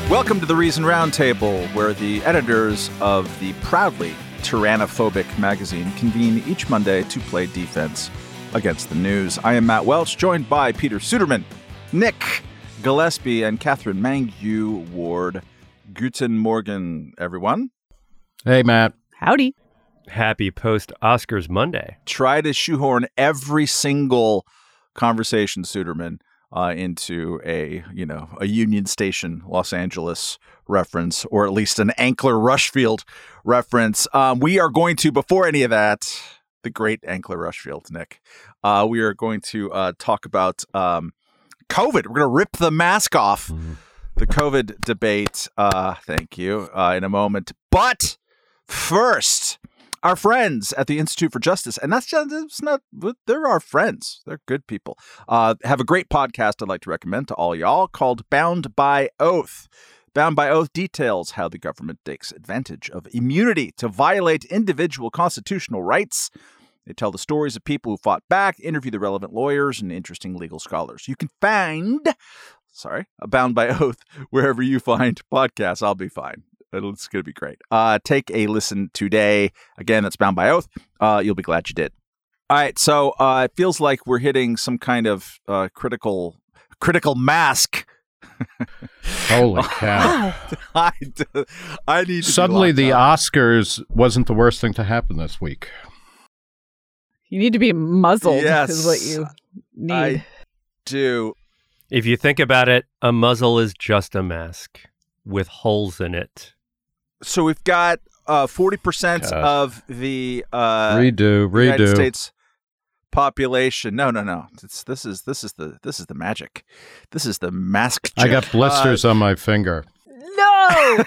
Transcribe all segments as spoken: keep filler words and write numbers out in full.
Welcome to the Reason Roundtable, where the editors of the proudly tyrannophobic magazine convene each Monday to play defense against the news. I am Matt Welch, joined by Peter Suderman, Nick Gillespie, and Catherine Mangue Ward. Guten Morgen, everyone. Hey, Matt. Howdy. Happy post-Oscars Monday. Try to shoehorn every single conversation, Suderman, uh, into a, you know, a Union Station, Los Angeles reference, or at least an Ankler Rushfield reference. Um, we are going to, before any of that, the great Ankler Rushfield, Nick, uh, we are going to uh, talk about um, COVID. We're going to rip the mask off. Mm-hmm. The COVID debate. Uh, thank you. Uh, in a moment. But first, our friends at the Institute for Justice, and that's just, it's not, they're our friends. They're good people. Uh, have a great podcast I'd like to recommend to all y'all called Bound by Oath. Bound by Oath details how the government takes advantage of immunity to violate individual constitutional rights. They tell the stories of people who fought back, interview the relevant lawyers and interesting legal scholars. You can find, sorry, Bound by Oath wherever you find podcasts. I'll be fine. It's going to be great. Uh, take a listen today. Again, that's Bound by Oath. Uh, you'll be glad you did. All right. So uh, it feels like we're hitting some kind of uh, critical critical mask. Holy cow. I, I need to Suddenly the Oscars wasn't the worst thing to happen this week. You need to be muzzled yes, is what you need. I do. If you think about it, a muzzle is just a mask with holes in it. So we've got uh, forty percent God. of the uh, redo, redo. United States population. No, no, no. It's, this is this is the this is the magic. This is the mask. I got blisters uh, on my finger. No.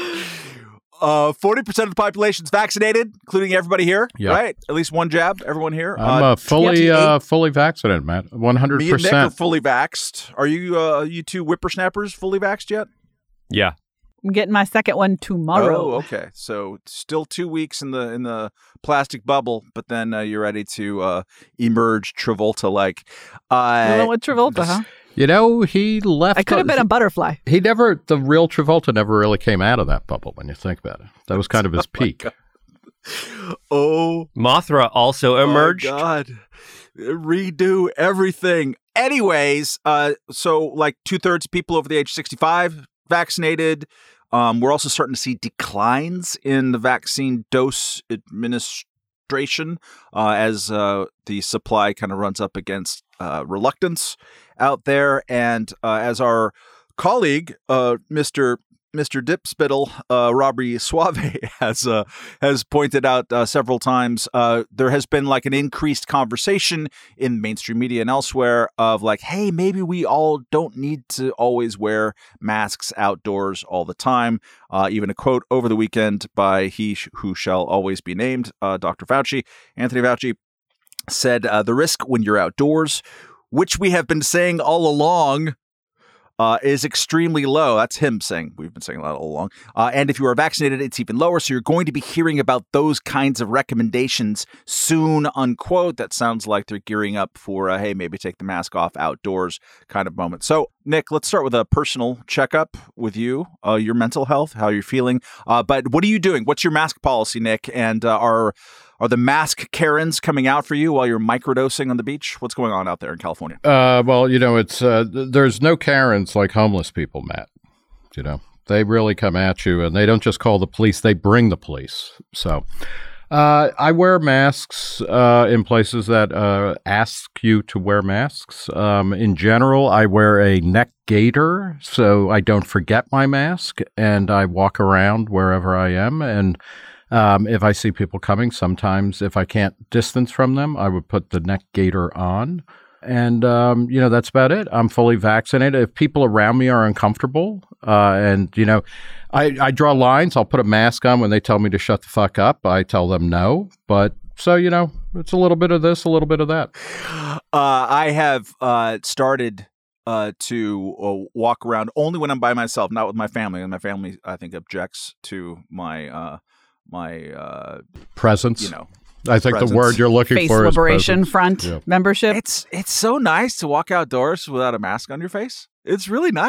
uh, forty percent of the population's vaccinated, including everybody here. Yep. Right? At least one jab. Everyone here. I'm uh, uh, fully uh, fully vaccinated, Matt. One hundred percent. Me and Nick are fully vaxxed. Are you uh, you two whippersnappers fully vaxxed yet? Yeah. I'm getting my second one tomorrow. Oh, okay. So still two weeks in the in the plastic bubble, but then uh, you're ready to uh, emerge Travolta-like. Uh, you went with Travolta, huh? You know, he left. I could have been a butterfly. He never, the real Travolta never really came out of that bubble when you think about it. That was kind of his oh peak. Oh. Mothra also emerged. Oh, God. Redo everything. Anyways, uh, so like two-thirds of people over the age of sixty-five vaccinated. Um, we're also starting to see declines in the vaccine dose administration uh, as uh, the supply kind of runs up against uh, reluctance out there. And uh, as our colleague, uh, Mister Mister Dipspittle, uh, Robby Suave has uh, has pointed out uh, several times, uh, there has been like an increased conversation in mainstream media and elsewhere of like, hey, maybe we all don't need to always wear masks outdoors all the time. Uh, even a quote over the weekend by he sh- who shall always be named, uh, Doctor Fauci, Anthony Fauci, said uh, the risk when you're outdoors, which we have been saying all along, Uh, is extremely low. That's him saying. We've been saying that all along. Uh, and if you are vaccinated, it's even lower. So you're going to be hearing about those kinds of recommendations soon, unquote. That sounds like they're gearing up for, uh, hey, maybe take the mask off outdoors kind of moment. So, Nick, let's start with a personal checkup with you, uh, your mental health, how you're feeling. Uh, but what are you doing? What's your mask policy, Nick? And uh, are Are the mask Karens coming out for you while you're microdosing on the beach? What's going on out there in California? Uh, well, you know, it's uh, th- there's no Karens like homeless people, Matt. You know, they really come at you, and they don't just call the police; they bring the police. So, uh, I wear masks uh, in places that uh, ask you to wear masks. Um, in general, I wear a neck gaiter so I don't forget my mask, and I walk around wherever I am, and Um, if I see people coming, sometimes if I can't distance from them, I would put the neck gaiter on. And, um, you know, that's about it. I'm fully vaccinated. If people around me are uncomfortable uh, and, you know, I, I draw lines. I'll put a mask on when they tell me to shut the fuck up. I tell them no. But so, you know, it's a little bit of this, a little bit of that. Uh, I have uh, started uh, to uh, walk around only when I'm by myself, not with my family. And my family, I think, objects to my uh my uh presence. You know, I think presence. the word you're looking Face for Liberation is Front yeah. membership. It's it's so nice to walk outdoors without a mask on your face. It's really nice.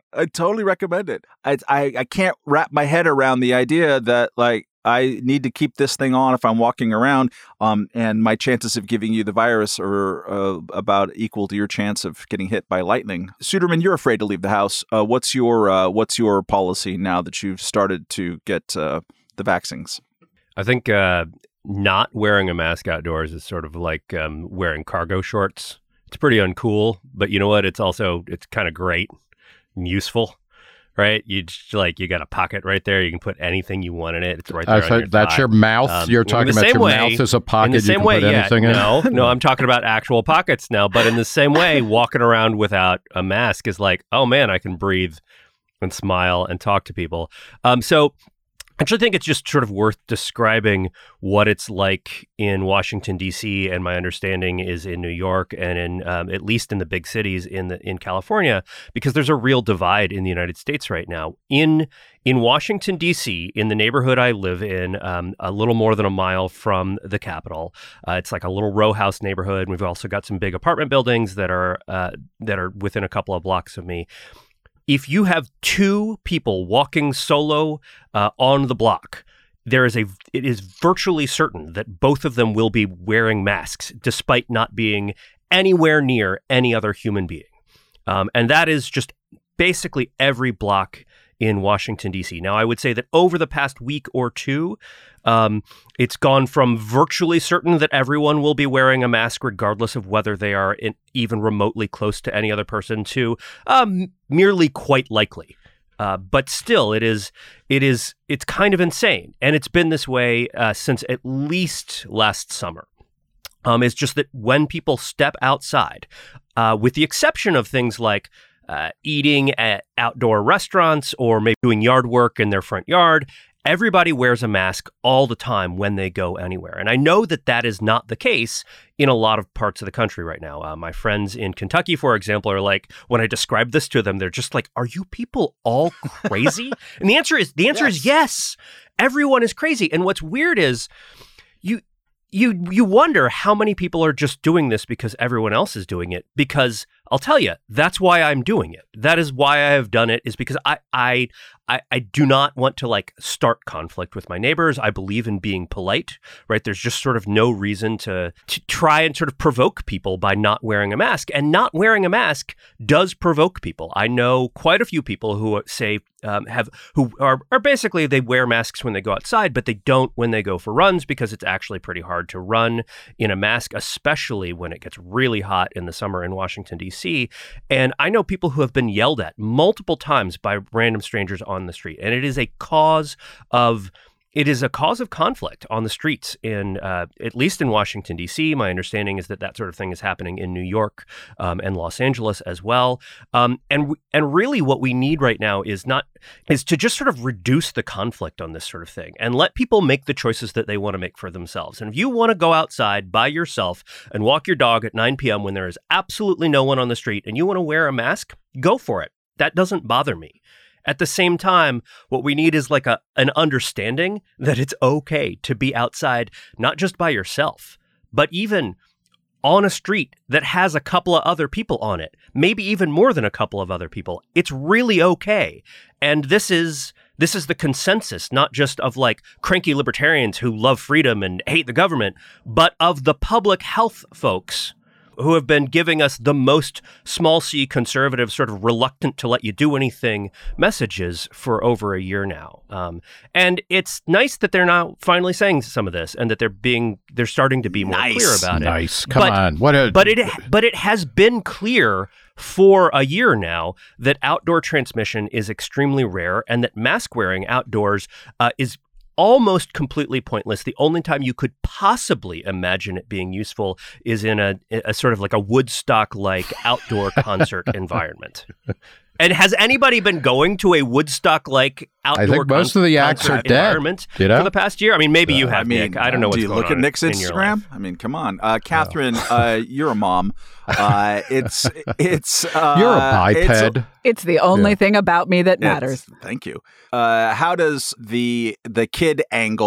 I totally recommend it. I, I I can't wrap my head around the idea that like I need to keep this thing on if I'm walking around, um, and my chances of giving you the virus are uh, about equal to your chance of getting hit by lightning. Suderman, you're afraid to leave the house. Uh, what's your uh, what's your policy now that you've started to get uh, the vaccines? I think uh, not wearing a mask outdoors is sort of like um, wearing cargo shorts. It's pretty uncool, but you know what? It's also it's kind of great and useful. Right, you just, like you got a pocket right there. You can put anything you want in it. It's right there. Uh, on so your that's thigh. your mouth. Um, You're in talking the about same your way- mouth as a pocket. In the You same can way, put yeah. anything in. No, no, I'm talking about actual pockets now. But in the same way, walking around without a mask is like, oh man, I can breathe and smile and talk to people. Um, so. I actually think it's just sort of worth describing what it's like in Washington, D C, and my understanding is in New York and in um, at least in the big cities in the in California, because there's a real divide in the United States right now. In in Washington, D C, in the neighborhood I live in, um, a little more than a mile from the Capitol, uh, it's like a little row house neighborhood. We've also got some big apartment buildings that are uh, that are within a couple of blocks of me. If you have two people walking solo uh, on the block, there is a it is virtually certain that both of them will be wearing masks, despite not being anywhere near any other human being. Um, and that is just basically every block in Washington, D C. Now, I would say that over the past week or two, um, it's gone from virtually certain that everyone will be wearing a mask, regardless of whether they are in, even remotely close to any other person, to um, merely quite likely. Uh, but still, it is, it is, it's kind of insane. And it's been this way uh, since at least last summer. Um, it's just that when people step outside, uh, with the exception of things like Uh, eating at outdoor restaurants or maybe doing yard work in their front yard, everybody wears a mask all the time when they go anywhere. And I know that that is not the case in a lot of parts of the country right now. Uh, my friends in Kentucky, for example, are like, when I describe this to them, they're just like, are you people all crazy? And the answer is, the answer Yes. is yes. Everyone is crazy. And what's weird is you, you, you wonder how many people are just doing this because everyone else is doing it. Because I'll tell you, that's why I'm doing it. That is why I have done it, is because I, I, I, I do not want to like start conflict with my neighbors. I believe in being polite, right? There's just sort of no reason to, to try and sort of provoke people by not wearing a mask. And not wearing a mask does provoke people. I know quite a few people who say, um, have, who are, are basically, they wear masks when they go outside, but they don't when they go for runs, because it's actually pretty hard to run in a mask, especially when it gets really hot in the summer in Washington, D C. And I know people who have been yelled at multiple times by random strangers on the street. And it is a cause of It is a cause of conflict on the streets in, uh, at least in Washington, D C. My understanding is that that sort of thing is happening in New York um, and Los Angeles as well. Um, and and really, what we need right now is not is to just sort of reduce the conflict on this sort of thing and let people make the choices that they want to make for themselves. And if you want to go outside by yourself and walk your dog at nine p.m. when there is absolutely no one on the street, and you want to wear a mask, go for it. That doesn't bother me. At the same time, what we need is like a an understanding that it's okay to be outside, not just by yourself, but even on a street that has a couple of other people on it, maybe even more than a couple of other people. It's really okay. And this is this is the consensus, not just of like cranky libertarians who love freedom and hate the government, but of the public health folks who have been giving us the most small c conservative, sort of reluctant to let you do anything messages for over a year now. Um, and it's nice that they're now finally saying some of this, and that they're being they're starting to be more Nice. clear about it. Nice. Come But- on. What a But it but it has been clear for a year now that outdoor transmission is extremely rare, and that mask wearing outdoors uh, is almost completely pointless. The only time you could possibly imagine it being useful is in a, a sort of like a Woodstock-like outdoor concert environment. And has anybody been going to a Woodstock-like outdoor I think most con- of the acts concert are dead, environment you know? for the past year? I mean, maybe you have, I mean, Nick. I don't know what's do you going look on at Nick's in your Instagram? life. I mean, come on, uh, Catherine. Uh, you're a mom. Uh, it's it's uh, You're a it's biped. It's the only Yeah. thing about me that Yeah, matters. it's- Thank you. Uh, how does the the kid angle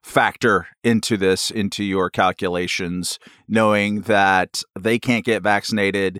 factor into this, into your calculations, knowing that they can't get vaccinated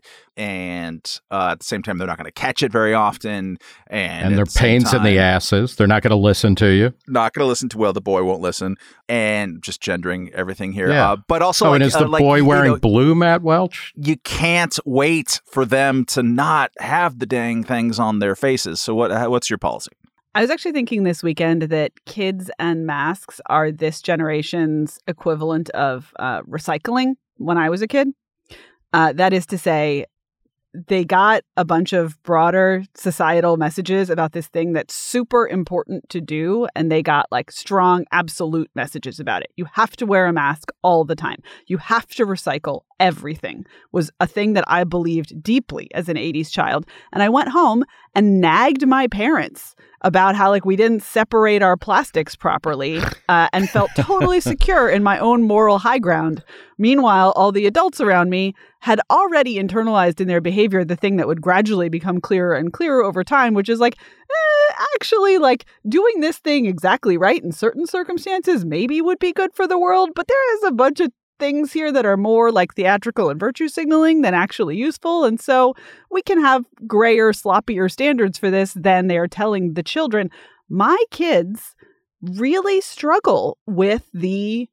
and uh, at the same time, they're not going to catch it very often. And, and they're the pains time, in the asses. They're not going to listen to you. Not going to listen to, well, the boy won't listen. And just gendering everything here. Yeah. Uh, but also, oh, like, and is the uh, like, boy wearing you know, blue, Matt Welch? You can't wait for them to not have the dang things on their faces. So what? what's your policy? I was actually thinking this weekend that kids and masks are this generation's equivalent of uh, recycling when I was a kid. Uh, that is to say, they got a bunch of broader societal messages about this thing that's super important to do. And they got like strong, absolute messages about it. You have to wear a mask all the time. You have to recycle everything was a thing that I believed deeply as an eighties child. And I went home and nagged my parents about how like we didn't separate our plastics properly uh, and felt totally secure in my own moral high ground. Meanwhile, all the adults around me had already internalized in their behavior the thing that would gradually become clearer and clearer over time, which is like, eh, actually, like doing this thing exactly right in certain circumstances maybe would be good for the world. But there is a bunch of things here that are more like theatrical and virtue signaling than actually useful. And so we can have grayer, sloppier standards for this than they are telling the children. My kids really struggle with the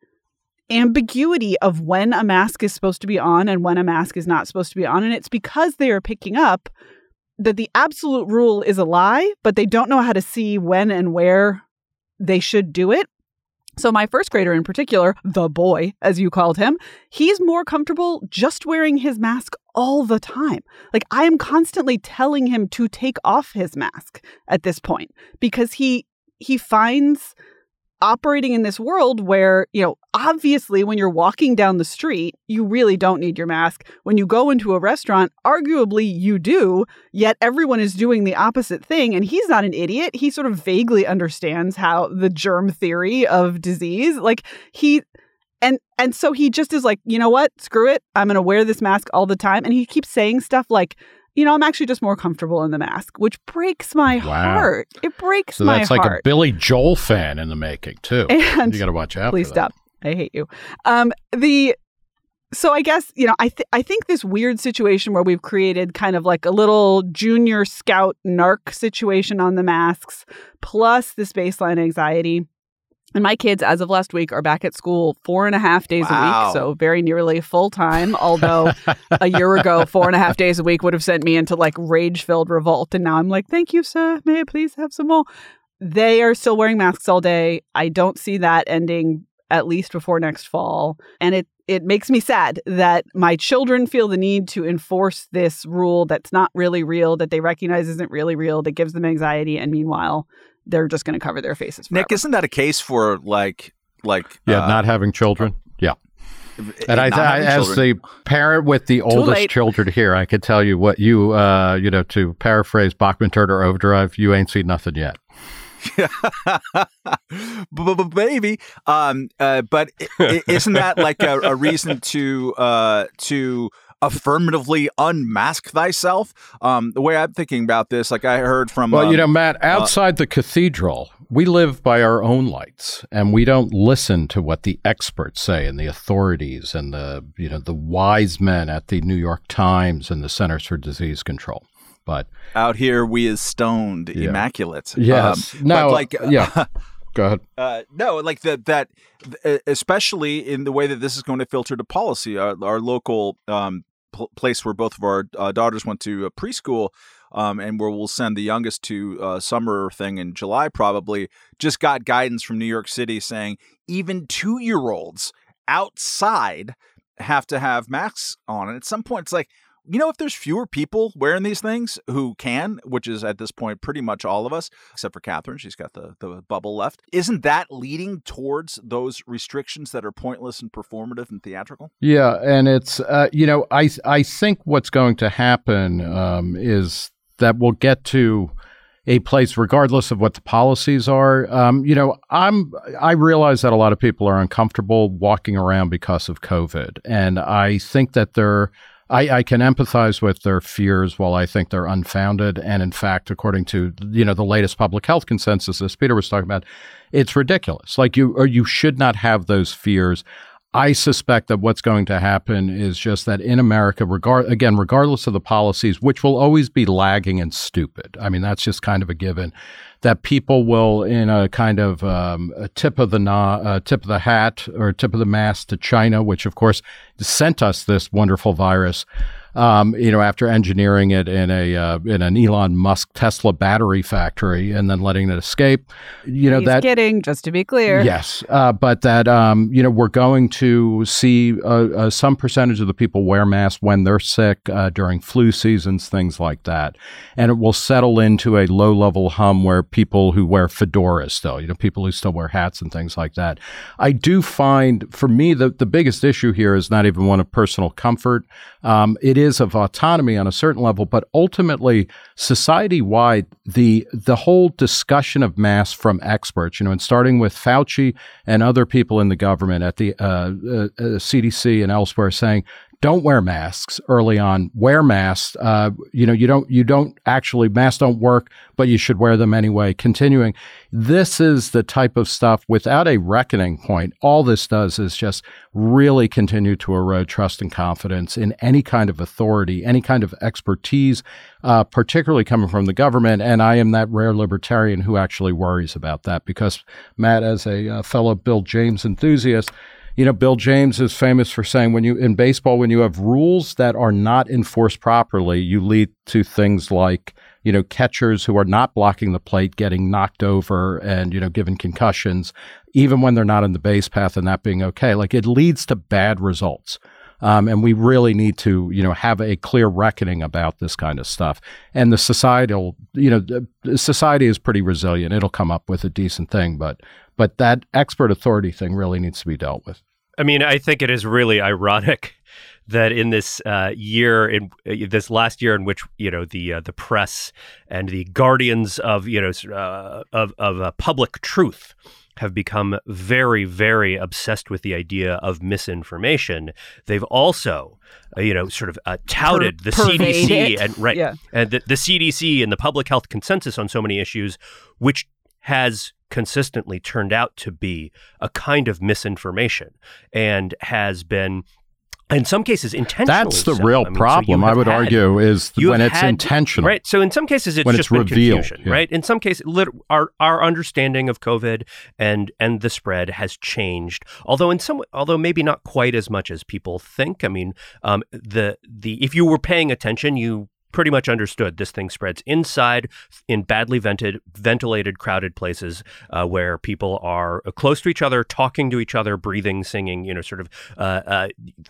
ambiguity of when a mask is supposed to be on and when a mask is not supposed to be on. And it's because they are picking up that the absolute rule is a lie, but they don't know how to see when and where they should do it. So my first grader in particular, the boy, as you called him, he's more comfortable just wearing his mask all the time. Like I am constantly telling him to take off his mask at this point because he he finds operating in this world where, you know, obviously when you're walking down the street, you really don't need your mask. When you go into a restaurant, arguably you do, yet everyone is doing the opposite thing. And he's not an idiot. He sort of vaguely understands how the germ theory of disease, like he, and, and so he just is like, you know what, screw it. I'm going to wear this mask all the time. And he keeps saying stuff like, you know, I'm actually just more comfortable in the mask, which breaks my wow. heart. It breaks so my heart. So heart. that's like a Billy Joel fan in the making, too. And you got to watch out please for that. stop. I hate you. Um, the so I guess, you know, I th- I think this weird situation where we've created kind of like a little junior scout narc situation on the masks, plus this baseline anxiety. And my kids, as of last week, are back at school four and a half days Wow. a week. So very nearly full time. Although a year ago, four and a half days a week would have sent me into like rage filled revolt. And now I'm like, thank you, sir. May I please have some more? They are still wearing masks all day. I don't see that ending at least before next fall. And it, it makes me sad that my children feel the need to enforce this rule that's not really real, that they recognize isn't really real, that gives them anxiety. And meanwhile, they're just going to cover their faces forever. Nick, isn't that a case for like, like Yeah, uh, not having children. Yeah. And I, not I having as children? the parent with the oldest late. children here, I could tell you what you, uh, you know, to paraphrase Bachman Turner Overdrive, you ain't seen nothing yet. Baby, um, uh, but i- i- isn't that like a, a reason to uh, to affirmatively unmask thyself? Um, the way I'm thinking about this, like I heard from, Well, um, you know, Matt, outside the cathedral, we live by our own lights, and we don't listen to what the experts say and the authorities and the, you know, the wise men at the New York Times and the Centers for Disease Control. But out here we is stoned, Yeah. immaculate. yes, um, no, but like, yeah. Go ahead. Uh, no, like that, that, especially in the way that this is going to filter to policy. Our, our local um, pl- place where both of our uh, daughters went to uh, preschool, um, and where we'll send the youngest to uh, summer thing in July, probably, just got guidance from New York City saying even two-year-olds outside have to have masks on. And at some point, it's like, you know, if there's fewer people wearing these things who can, which is at this point pretty much all of us, except for Catherine, she's got the, the bubble left, isn't that leading towards those restrictions that are pointless and performative and theatrical? Yeah, and it's, uh, you know, I I think what's going to happen um, is that we'll get to a place, regardless of what the policies are. Um, you know, I'm I realize that a lot of people are uncomfortable walking around because of COVID, and I think that there I, I can empathize with their fears while I think they're unfounded. And in fact, according to, you know, the latest public health consensus, as Peter was talking about, it's ridiculous. Like you, or you should not have those fears. I suspect that what's going to happen is just that in America, regard again, regardless of the policies, which will always be lagging and stupid. I mean, that's just kind of a given. That people will, in a kind of um, a tip of the na- uh, tip of the hat or tip of the mast to China, which of course sent us this wonderful virus. Um, you know, after engineering it in a uh, in an Elon Musk Tesla battery factory and then letting it escape, you know, He's that kidding, just to be clear. Yes, uh, but that um, you know, we're going to see uh, uh, some percentage of the people wear masks when they're sick uh, during flu seasons, things like that, and it will settle into a low level hum where people who wear fedoras still, you know, people who still wear hats and things like that. I do find, for me, the the biggest issue here is not even one of personal comfort. Um, it is of autonomy on a certain level, but ultimately, society-wide, the the whole discussion of masks from experts, you know, and starting with Fauci and other people in the government at the uh, uh, uh, C D C and elsewhere saying, don't wear masks early on. Wear masks. Uh, you know, you don't, you don't actually, masks don't work, but you should wear them anyway. Continuing. This is the type of stuff without a reckoning point. All this does is just really continue to erode trust and confidence in any kind of authority, any kind of expertise, uh, particularly coming from the government. And I am that rare libertarian who actually worries about that because, Matt, as a uh, fellow Bill James enthusiast, you know, Bill James is famous for saying when you in baseball, when you have rules that are not enforced properly, you lead to things like, you know, catchers who are not blocking the plate getting knocked over and, you know, given concussions, even when they're not in the base path and that being okay. Like it leads to bad results. Um, and we really need to, you know, have a clear reckoning about this kind of stuff. And the societal, you know, the society is pretty resilient. It'll come up with a decent thing, but but that expert authority thing really needs to be dealt with. I mean, I think it is really ironic that in this uh, year, in uh, this last year, in which you know the uh, the press and the guardians of you know uh, of of uh, public truth have become very, very obsessed with the idea of misinformation. They've also, uh, you know, sort of uh, touted per- the C D C it. and right, yeah. and the, the C D C and the public health consensus on so many issues, which has consistently turned out to be a kind of misinformation and has been, in some cases, intentionally. That's the so. real I mean, problem, so I would had, argue, is when it's had, intentional. Right. So in some cases, it's when just it's been revealed, confusion, yeah. right? In some cases, lit- our our understanding of COVID and and the spread has changed. Although in some, although maybe not quite as much as people think. I mean, um, the the if you were paying attention, you pretty much understood this thing spreads inside in badly vented, ventilated, crowded places uh, where people are close to each other, talking to each other, breathing, singing, you know, sort of uh, uh,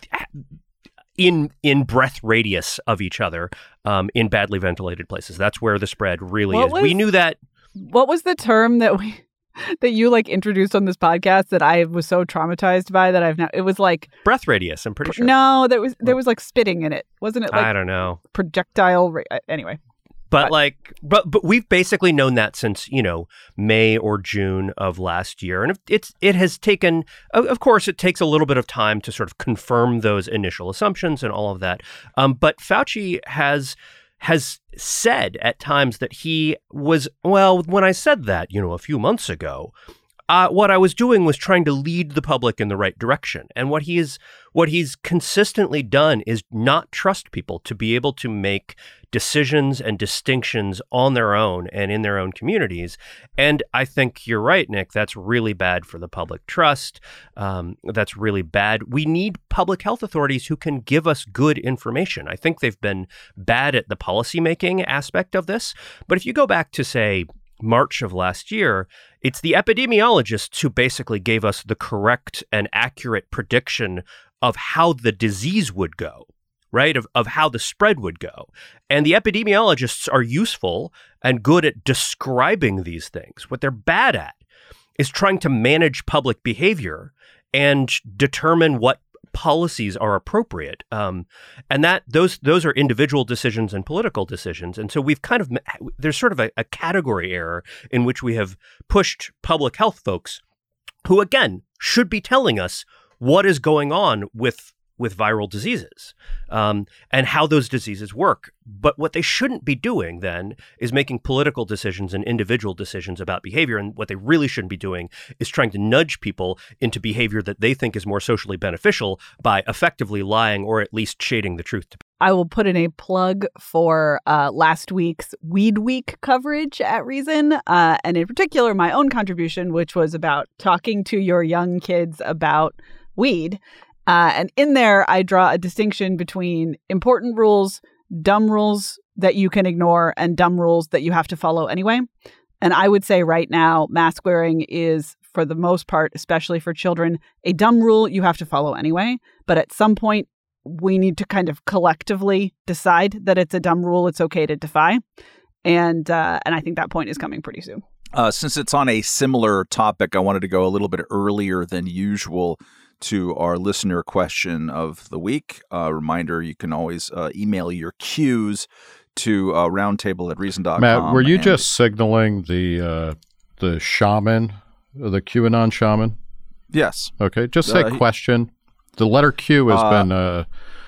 in in breath radius of each other um, in badly ventilated places. That's where the spread really What is. was- We knew that. What was the term that we that you like introduced on this podcast that I was so traumatized by that I've now it was like Breath radius, I'm pretty sure. no, there was there was like spitting in it. Wasn't it like I don't know. projectile ra- anyway. But But- like, but but we've basically known that since you know May or June of last year, and it's it has taken. Of of course, it takes a little bit of time to sort of confirm those initial assumptions and all of that. Um, but Fauci has has said at times that he was well. When I said that, you know, a few months ago, uh, what I was doing was trying to lead the public in the right direction, and what he is what he's consistently done is not trust people to be able to make decisions and distinctions on their own and in their own communities. And I think you're right, Nick. That's really bad for the public trust. Um, that's really bad. We need public health authorities who can give us good information. I think they've been bad at the policymaking aspect of this. But if you go back to, say, March of last year, it's the epidemiologists who basically gave us the correct and accurate prediction of how the disease would go, right? Of, of how the spread would go. And the epidemiologists are useful and good at describing these things. What they're bad at is trying to manage public behavior and determine what policies are appropriate. Um, and that those those are individual decisions and political decisions. And so we've kind of, there's sort of a, a category error in which we have pushed public health folks who, again, should be telling us what is going on with with viral diseases um, and how those diseases work. But what they shouldn't be doing then is making political decisions and individual decisions about behavior. And what they really shouldn't be doing is trying to nudge people into behavior that they think is more socially beneficial by effectively lying or at least shading the truth to people. I will put in a plug for uh, last week's Weed Week coverage at Reason, uh, and in particular, my own contribution, which was about talking to your young kids about weed. Uh, and in there, I draw a distinction between important rules, dumb rules that you can ignore, and dumb rules that you have to follow anyway. And I would say right now, mask wearing is, for the most part, especially for children, a dumb rule you have to follow anyway. But at some point, we need to kind of collectively decide that it's a dumb rule it's okay to defy. And uh, and I think that point is coming pretty soon. Uh, since it's on a similar topic, I wanted to go a little bit earlier than usual to our listener question of the week. A uh, reminder, you can always uh, email your cues to uh, roundtable at reason dot com. Matt, were you and- just signaling the uh, the shaman, the QAnon shaman? Yes. Okay, just say Uh, he- question. The letter Q has Uh, been uh,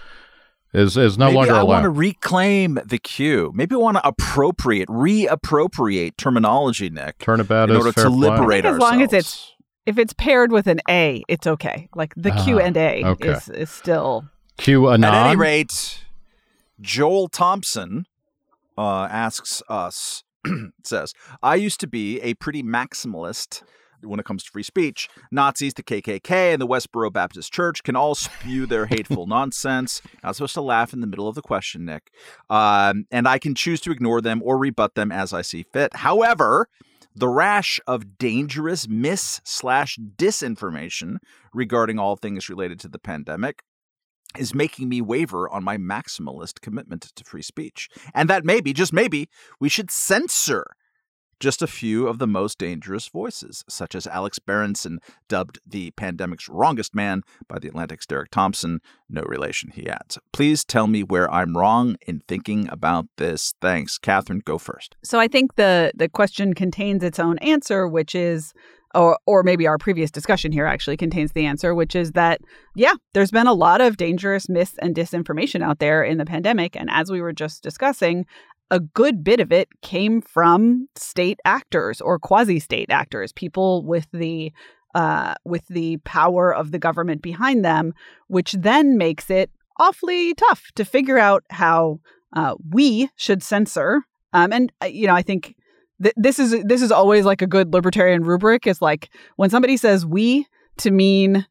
is is no Maybe longer I allowed. want to reclaim the Q. Maybe I want to appropriate, reappropriate terminology, Nick, Turnabout in is order fair to play. liberate As long as ourselves. it's if it's paired with an A, it's okay. Like the Q Ah, and A okay. is is still. QAnon. At any rate, Joel Thompson uh, asks us, says, I used to be a pretty maximalist when it comes to free speech. Nazis, the K K K, and the Westboro Baptist Church can all spew their hateful nonsense. Not supposed to laugh in the middle of the question, Nick. Um, and I can choose to ignore them or rebut them as I see fit. However, the rash of dangerous mis slash disinformation regarding all things related to the pandemic is making me waver on my maximalist commitment to free speech. And that maybe, just maybe, we should censor just a few of the most dangerous voices, such as Alex Berenson, dubbed the pandemic's wrongest man by The Atlantic's Derek Thompson. No relation, he adds. Please tell me where I'm wrong in thinking about this. Thanks. Catherine, go first. So I think the the question contains its own answer, which is, or or maybe our previous discussion here actually contains the answer, which is that, yeah, there's been a lot of dangerous myths and disinformation out there in the pandemic. And as we were just discussing, a good bit of it came from state actors or quasi-state actors, people with the uh, with the power of the government behind them, which then makes it awfully tough to figure out how uh, we should censor. Um, and uh, you know, I think th- this is this is always like a good libertarian rubric. Is like when somebody says "we" to mean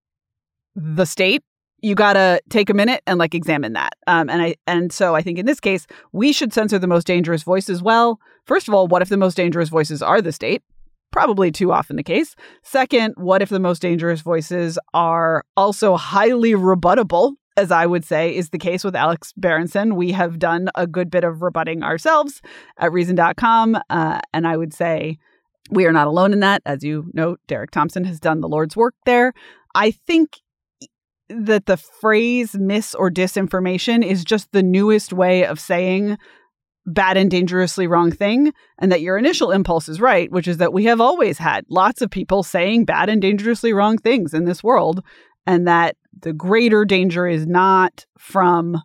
the state, you got to take a minute and like examine that. Um, and I and so I think in this case, we should censor the most dangerous voices. Well, first of all, what if the most dangerous voices are the state? Probably too often the case. Second, what if the most dangerous voices are also highly rebuttable, as I would say is the case with Alex Berenson? We have done a good bit of rebutting ourselves at reason dot com. Uh, and I would say we are not alone in that. As you know, Derek Thompson has done the Lord's work there. I think that the phrase mis or disinformation is just the newest way of saying bad and dangerously wrong thing, and that your initial impulse is right, which is that we have always had lots of people saying bad and dangerously wrong things in this world, and that the greater danger is not from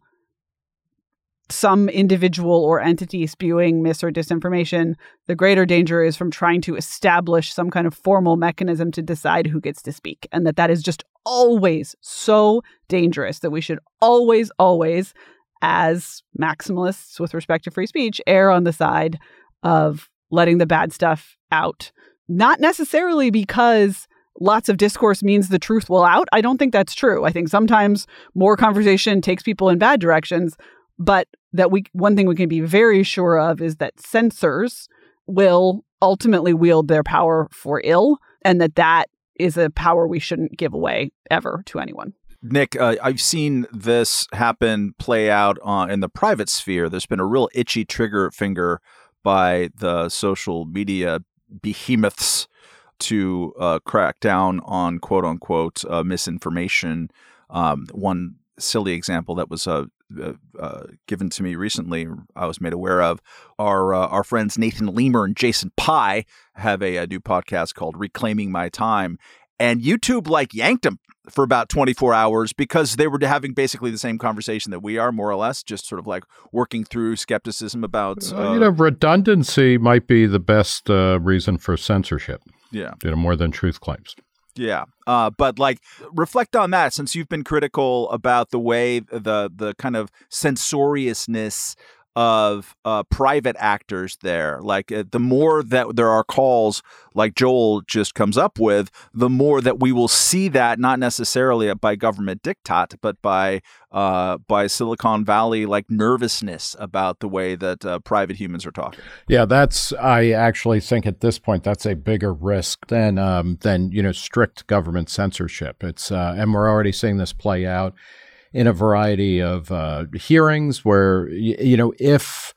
some individual or entity spewing mis or disinformation. The greater danger is from trying to establish some kind of formal mechanism to decide who gets to speak, and that that is just always so dangerous that we should always, always, as maximalists with respect to free speech, err on the side of letting the bad stuff out. Not necessarily because lots of discourse means the truth will out. I don't think that's true. I think sometimes more conversation takes people in bad directions, but that we one thing we can be very sure of is that censors will ultimately wield their power for ill, and that that is a power we shouldn't give away ever to anyone. Nick, uh, I've seen this happen, play out uh, in the private sphere. There's been a real itchy trigger finger by the social media behemoths to uh, crack down on quote unquote uh, misinformation. Um, one silly example that was uh, uh, uh, given to me recently, I was made aware of, our uh, our friends Nathan Leamer and Jason Pye have a, a new podcast called Reclaiming My Time. and YouTube like yanked them for about twenty-four hours because they were having basically the same conversation that we are, more or less, just sort of like working through skepticism about... Uh, uh, you know, redundancy might be the best uh, reason for censorship. Yeah. You know, more than truth claims. Yeah. Uh, but like, reflect on that, since you've been critical about the way the the kind of censoriousness of uh, private actors there. Like uh, the more that there are calls like Joel just comes up with, the more that we will see that, not necessarily by government diktat, but by uh, by Silicon Valley like nervousness about the way that uh, private humans are talking. Yeah, that's, I actually think at this point, that's a bigger risk than, um, than you know, strict government censorship. It's uh, and we're already seeing this play out in a variety of uh, hearings where, you, you know, if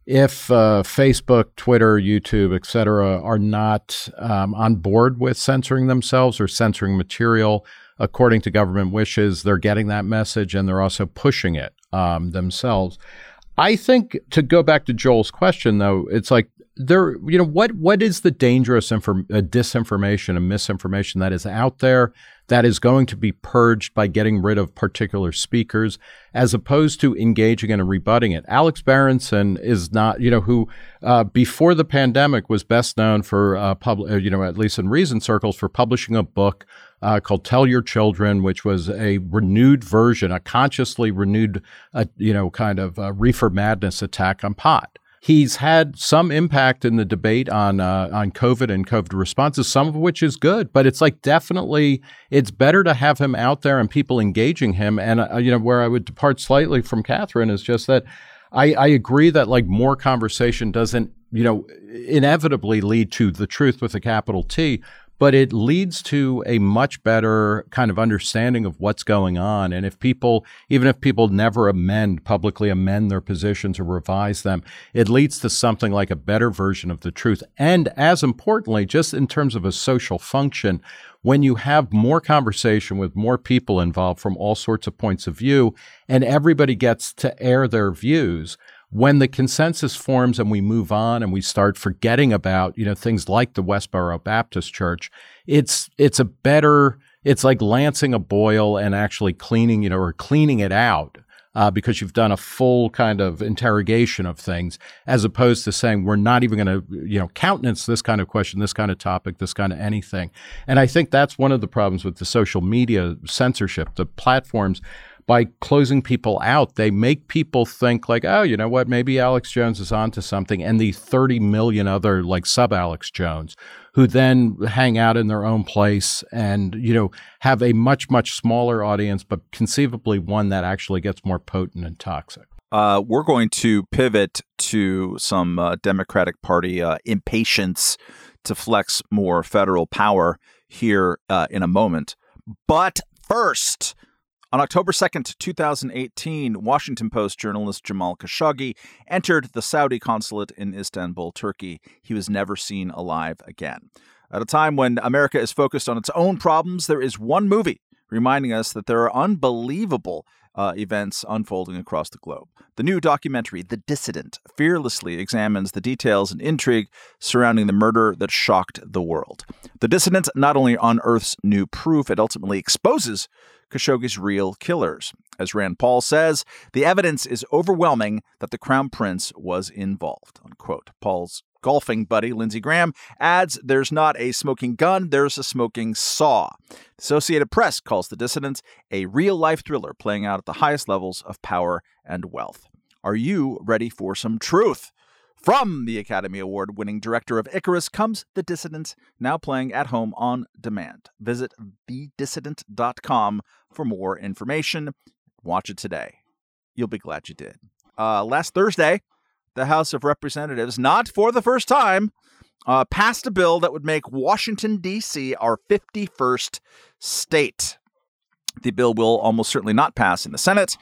if uh, Facebook, Twitter, YouTube, et cetera, are not um, on board with censoring themselves or censoring material according to government wishes, they're getting that message and they're also pushing it um, themselves. I think, to go back to Joel's question, though, it's like, there, you know, what what is the dangerous inform- uh, disinformation and misinformation that is out there that is going to be purged by getting rid of particular speakers, as opposed to engaging in and rebutting it? Alex Berenson is not, you know, who uh, before the pandemic was best known for, uh, pub- uh, you know, at least in Reason circles, for publishing a book uh, called Tell Your Children, which was a renewed version, a consciously renewed, uh, you know, kind of uh, reefer madness attack on pot. He's had some impact in the debate on uh, on COVID and COVID responses, some of which is good, but it's like definitely it's better to have him out there and people engaging him. And, uh, you know, where I would depart slightly from Catherine is just that I, I agree that like more conversation doesn't, you know, inevitably lead to the truth with a capital T, but it leads to a much better kind of understanding of what's going on. And if people, even if people never amend, publicly amend their positions or revise them, it leads to something like a better version of the truth. And as importantly, just in terms of a social function, when you have more conversation with more people involved from all sorts of points of view, and everybody gets to air their views, when the consensus forms and we move on and we start forgetting about, you know, things like the Westboro Baptist Church, it's it's a better, it's like lancing a boil and actually cleaning, you know, or cleaning it out uh, because you've done a full kind of interrogation of things, as opposed to saying we're not even going to, you know, countenance this kind of question, this kind of topic, this kind of anything. And I think that's one of the problems with the social media censorship, the platforms. By closing people out, they make people think like, oh, you know what, maybe Alex Jones is onto something, and the thirty million other like sub-Alex Jones who then hang out in their own place and, you know, have a much, much smaller audience, but conceivably one that actually gets more potent and toxic. Uh, we're going to pivot to some uh, Democratic Party uh, impatience to flex more federal power here uh, in a moment. But first, on October second, twenty eighteen, Washington Post journalist Jamal Khashoggi entered the Saudi consulate in Istanbul, Turkey. He was never seen alive again. At a time when America is focused on its own problems, there is one movie reminding us that there are unbelievable uh, events unfolding across the globe. The new documentary, The Dissident, fearlessly examines the details and intrigue surrounding the murder that shocked the world. The Dissident not only unearths new proof, it ultimately exposes Khashoggi's real killers. As Rand Paul says, the evidence is overwhelming that the Crown Prince was involved, unquote. Paul's golfing buddy, Lindsey Graham, adds there's not a smoking gun, there's a smoking saw. The Associated Press calls The Dissident a real-life thriller playing out at the highest levels of power and wealth. Are you ready for some truth? From the Academy Award-winning director of Icarus comes The Dissident, now playing at home on demand. Visit the dissident dot com for more information. Watch it today. You'll be glad you did. Uh, last Thursday, the House of Representatives, not for the first time, uh, passed a bill that would make Washington, D C our fifty-first state. The bill will almost certainly not pass in the Senate.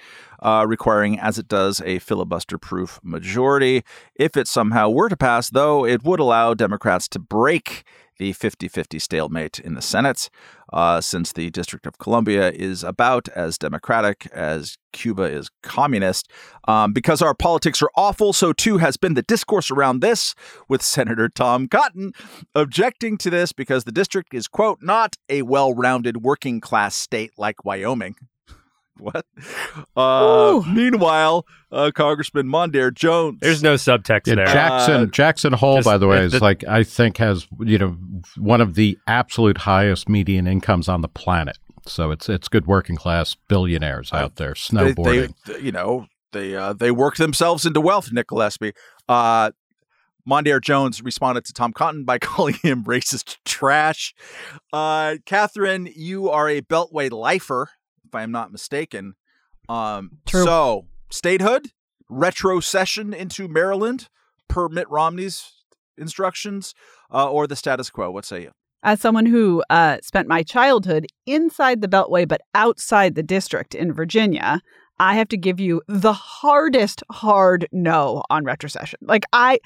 uh, requiring, as it does, a filibuster-proof majority. If it somehow were to pass, though, it would allow Democrats to break the fifty-fifty stalemate in the Senate, uh, since the District of Columbia is about as democratic as Cuba is communist. Um, because our politics are awful, so too has been the discourse around this, with Senator Tom Cotton objecting to this because the district is, quote, not a well-rounded working-class state like Wyoming. What? Uh, meanwhile, uh, Congressman Mondaire Jones. There's no subtext Yeah, there. Jackson Uh, Jackson Hole, just- by the way, it's is the- like I think has you know one of the absolute highest median incomes on the planet. So it's it's good working class billionaires out there They, snowboarding. they, you know, they uh, they work themselves into wealth, Nick Gillespie. Uh, Mondaire Jones responded to Tom Cotton by calling him racist trash. Uh, Catherine, you are a Beltway lifer, if I am not mistaken. Um, True. So, statehood, retrocession into Maryland, per Mitt Romney's instructions, uh, or the status quo? What say you? As someone who uh, spent my childhood inside the Beltway but outside the district in Virginia, I have to give you the hardest hard no on retrocession. Like I,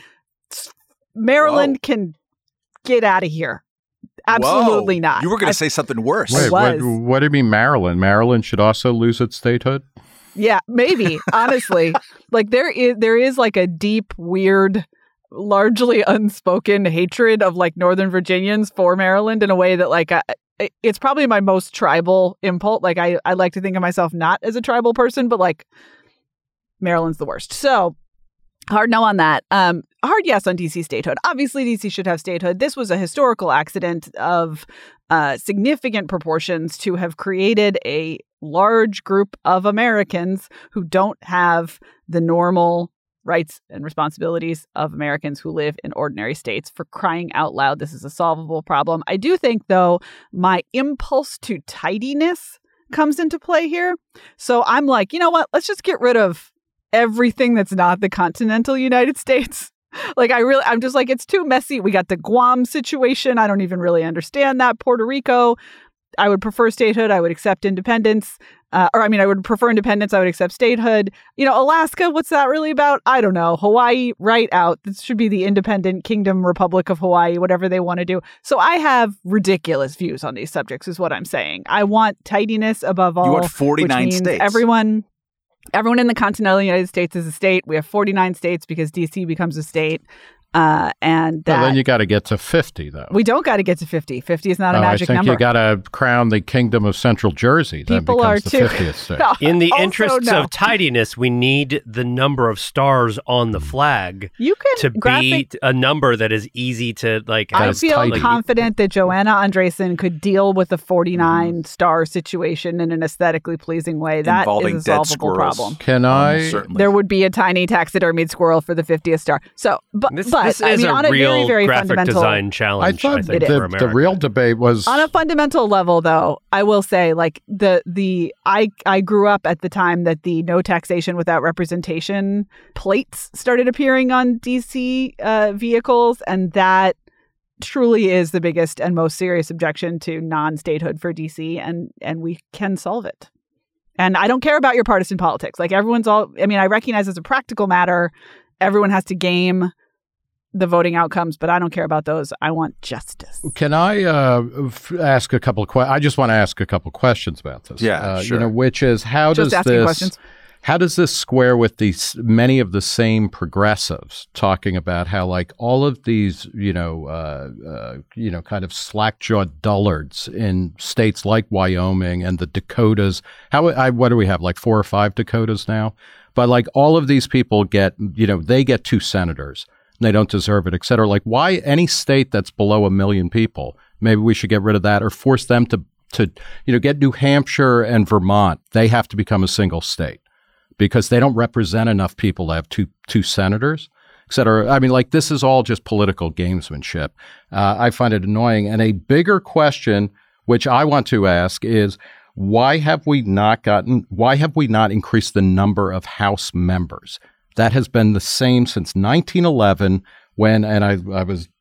Maryland Whoa. can get out of here. Absolutely Whoa. not. You were going I- to say something worse. Wait, what, was. what do you mean Maryland? Maryland should also lose its statehood? Yeah, maybe. Honestly, like there is there is like a deep, weird, largely unspoken hatred of like Northern Virginians for Maryland in a way that like I, it's probably my most tribal impulse. Like I I like to think of myself not as a tribal person, but like Maryland's the worst. So hard no on that. Um, hard yes on D C statehood. Obviously, D C should have statehood. This was a historical accident of uh, significant proportions to have created a large group of Americans who don't have the normal rights and responsibilities of Americans who live in ordinary states. For crying out loud, this is a solvable problem. I do think, though, my impulse to tidiness comes into play here. So I'm like, you know what? Let's just get rid of everything that's not the continental United States. Like, I really, I'm just like, it's too messy. We got the Guam situation. I don't even really understand that. Puerto Rico. I would prefer statehood. I would accept independence. Uh, or, I mean, I would prefer independence. I would accept statehood. You know, Alaska, what's that really about? I don't know. Hawaii, right out. This should be the independent Kingdom Republic of Hawaii, whatever they want to do. So I have ridiculous views on these subjects, is what I'm saying. I want tidiness above all. You want forty-nine which means states. Everyone, everyone in the continental United States is a state. We have forty-nine states because D C becomes a state. Uh, and that Well, then you got to get to fifty, though. we don't got to get to fifty. fifty is not a Oh, magic I think number. you got to crown the Kingdom of Central Jersey. That People becomes are the too- fiftieth state. No, In the also interests no. of tidiness, we need the number of stars on the flag You can to graphic. be a number that is easy to like. I That's feel tidy. confident that Joanna Andresen could deal with a forty-nine star situation in an aesthetically pleasing way. That Involving is a dead solvable squirrels. problem. Can Um, I? certainly. There would be a tiny taxidermied squirrel for the fiftieth star. So, but, This, but this I is mean, a on a real very, very graphic fundamental design I challenge. I, thought think It for the, America. the real debate was on a fundamental level, though, I will say, like the the I I grew up at the time that the no taxation without representation plates started appearing on D C uh, vehicles, and that truly is the biggest and most serious objection to non-statehood for D C, and and we can solve it. And I don't care about your partisan politics. Like everyone's all. I mean, I recognize as a practical matter, everyone has to game the voting outcomes, but I don't care about those. I want justice. Can I uh, f- ask a couple of questions? I just want to ask a couple of questions about this. Yeah, uh, sure. You know, which is how Just does asking this questions. how does this square with these many of the same progressives talking about how like all of these you know uh, uh, you know kind of slack-jawed dullards in states like Wyoming and the Dakotas? How I, what do we have like four or five Dakotas now? But like all of these people get you know they get two senators. They don't deserve it, et cetera. Like, why any state that's below a million people? Maybe we should get rid of that or force them to, to, you know, get New Hampshire and Vermont. They have to become a single state because they don't represent enough people to have two two senators, et cetera. I mean, like, this is all just political gamesmanship. Uh, I find it annoying. And a bigger question, which I want to ask, is why have we not gotten? Why have we not increased the number of House members? That has been the same since nineteen eleven when, and I, I was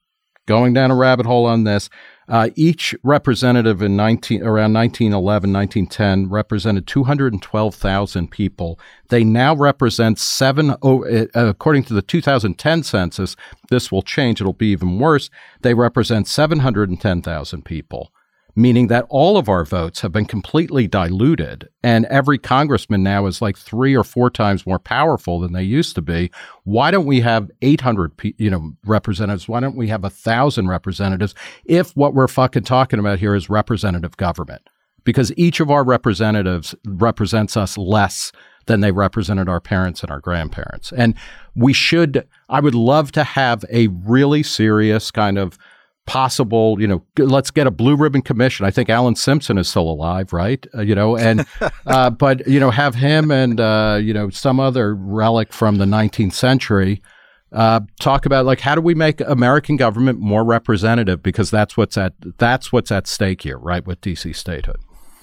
going down a rabbit hole on this. Uh, each representative in nineteen around nineteen eleven, nineteen ten represented two hundred twelve thousand people. They now represent seven, oh, uh, according to the two thousand ten census, this will change, it'll be even worse. They represent seven hundred ten thousand people, meaning that all of our votes have been completely diluted, and every congressman now is like three or four times more powerful than they used to be. Why don't we have eight hundred, you know, representatives? Why don't we have a thousand representatives if what we're fucking talking about here is representative government? Because each of our representatives represents us less than they represented our parents and our grandparents. And we should, I would love to have a really serious kind of possible, you know, let's get a blue ribbon commission. I think Alan Simpson is still alive, right? Uh, you know, and, uh, but, you know, have him and, uh, you know, some other relic from the nineteenth century uh, talk about, like, how do we make American government more representative? Because that's what's at, that's what's at stake here, right, with D C statehood.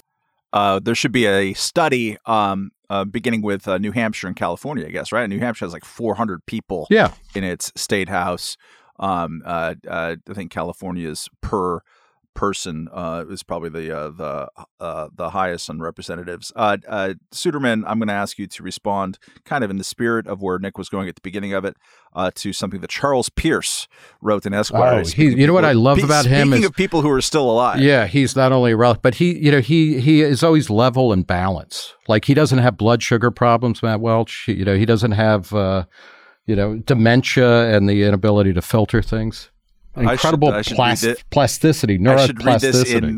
Uh, there should be a study um, uh, beginning with uh, New Hampshire and California, I guess, right? New Hampshire has like four hundred people yeah. in its state house. Um, uh, uh, I think California's per person uh, is probably the uh, the uh, the highest on representatives. Uh, uh, Suderman, I'm going to ask you to respond, kind of in the spirit of where Nick was going at the beginning of it, uh, to something that Charles Pierce wrote in Esquire. Oh, he, you know what I love about him? Speaking is, of people who are still alive, yeah, he's not only a relic, but he, you know, he he is always level and balanced. Like, he doesn't have blood sugar problems, Matt Welch. He, you know, he doesn't have. Uh, You know, dementia and the inability to filter things. Incredible I should, I should plas- it, plasticity, neuroplasticity. I should read this in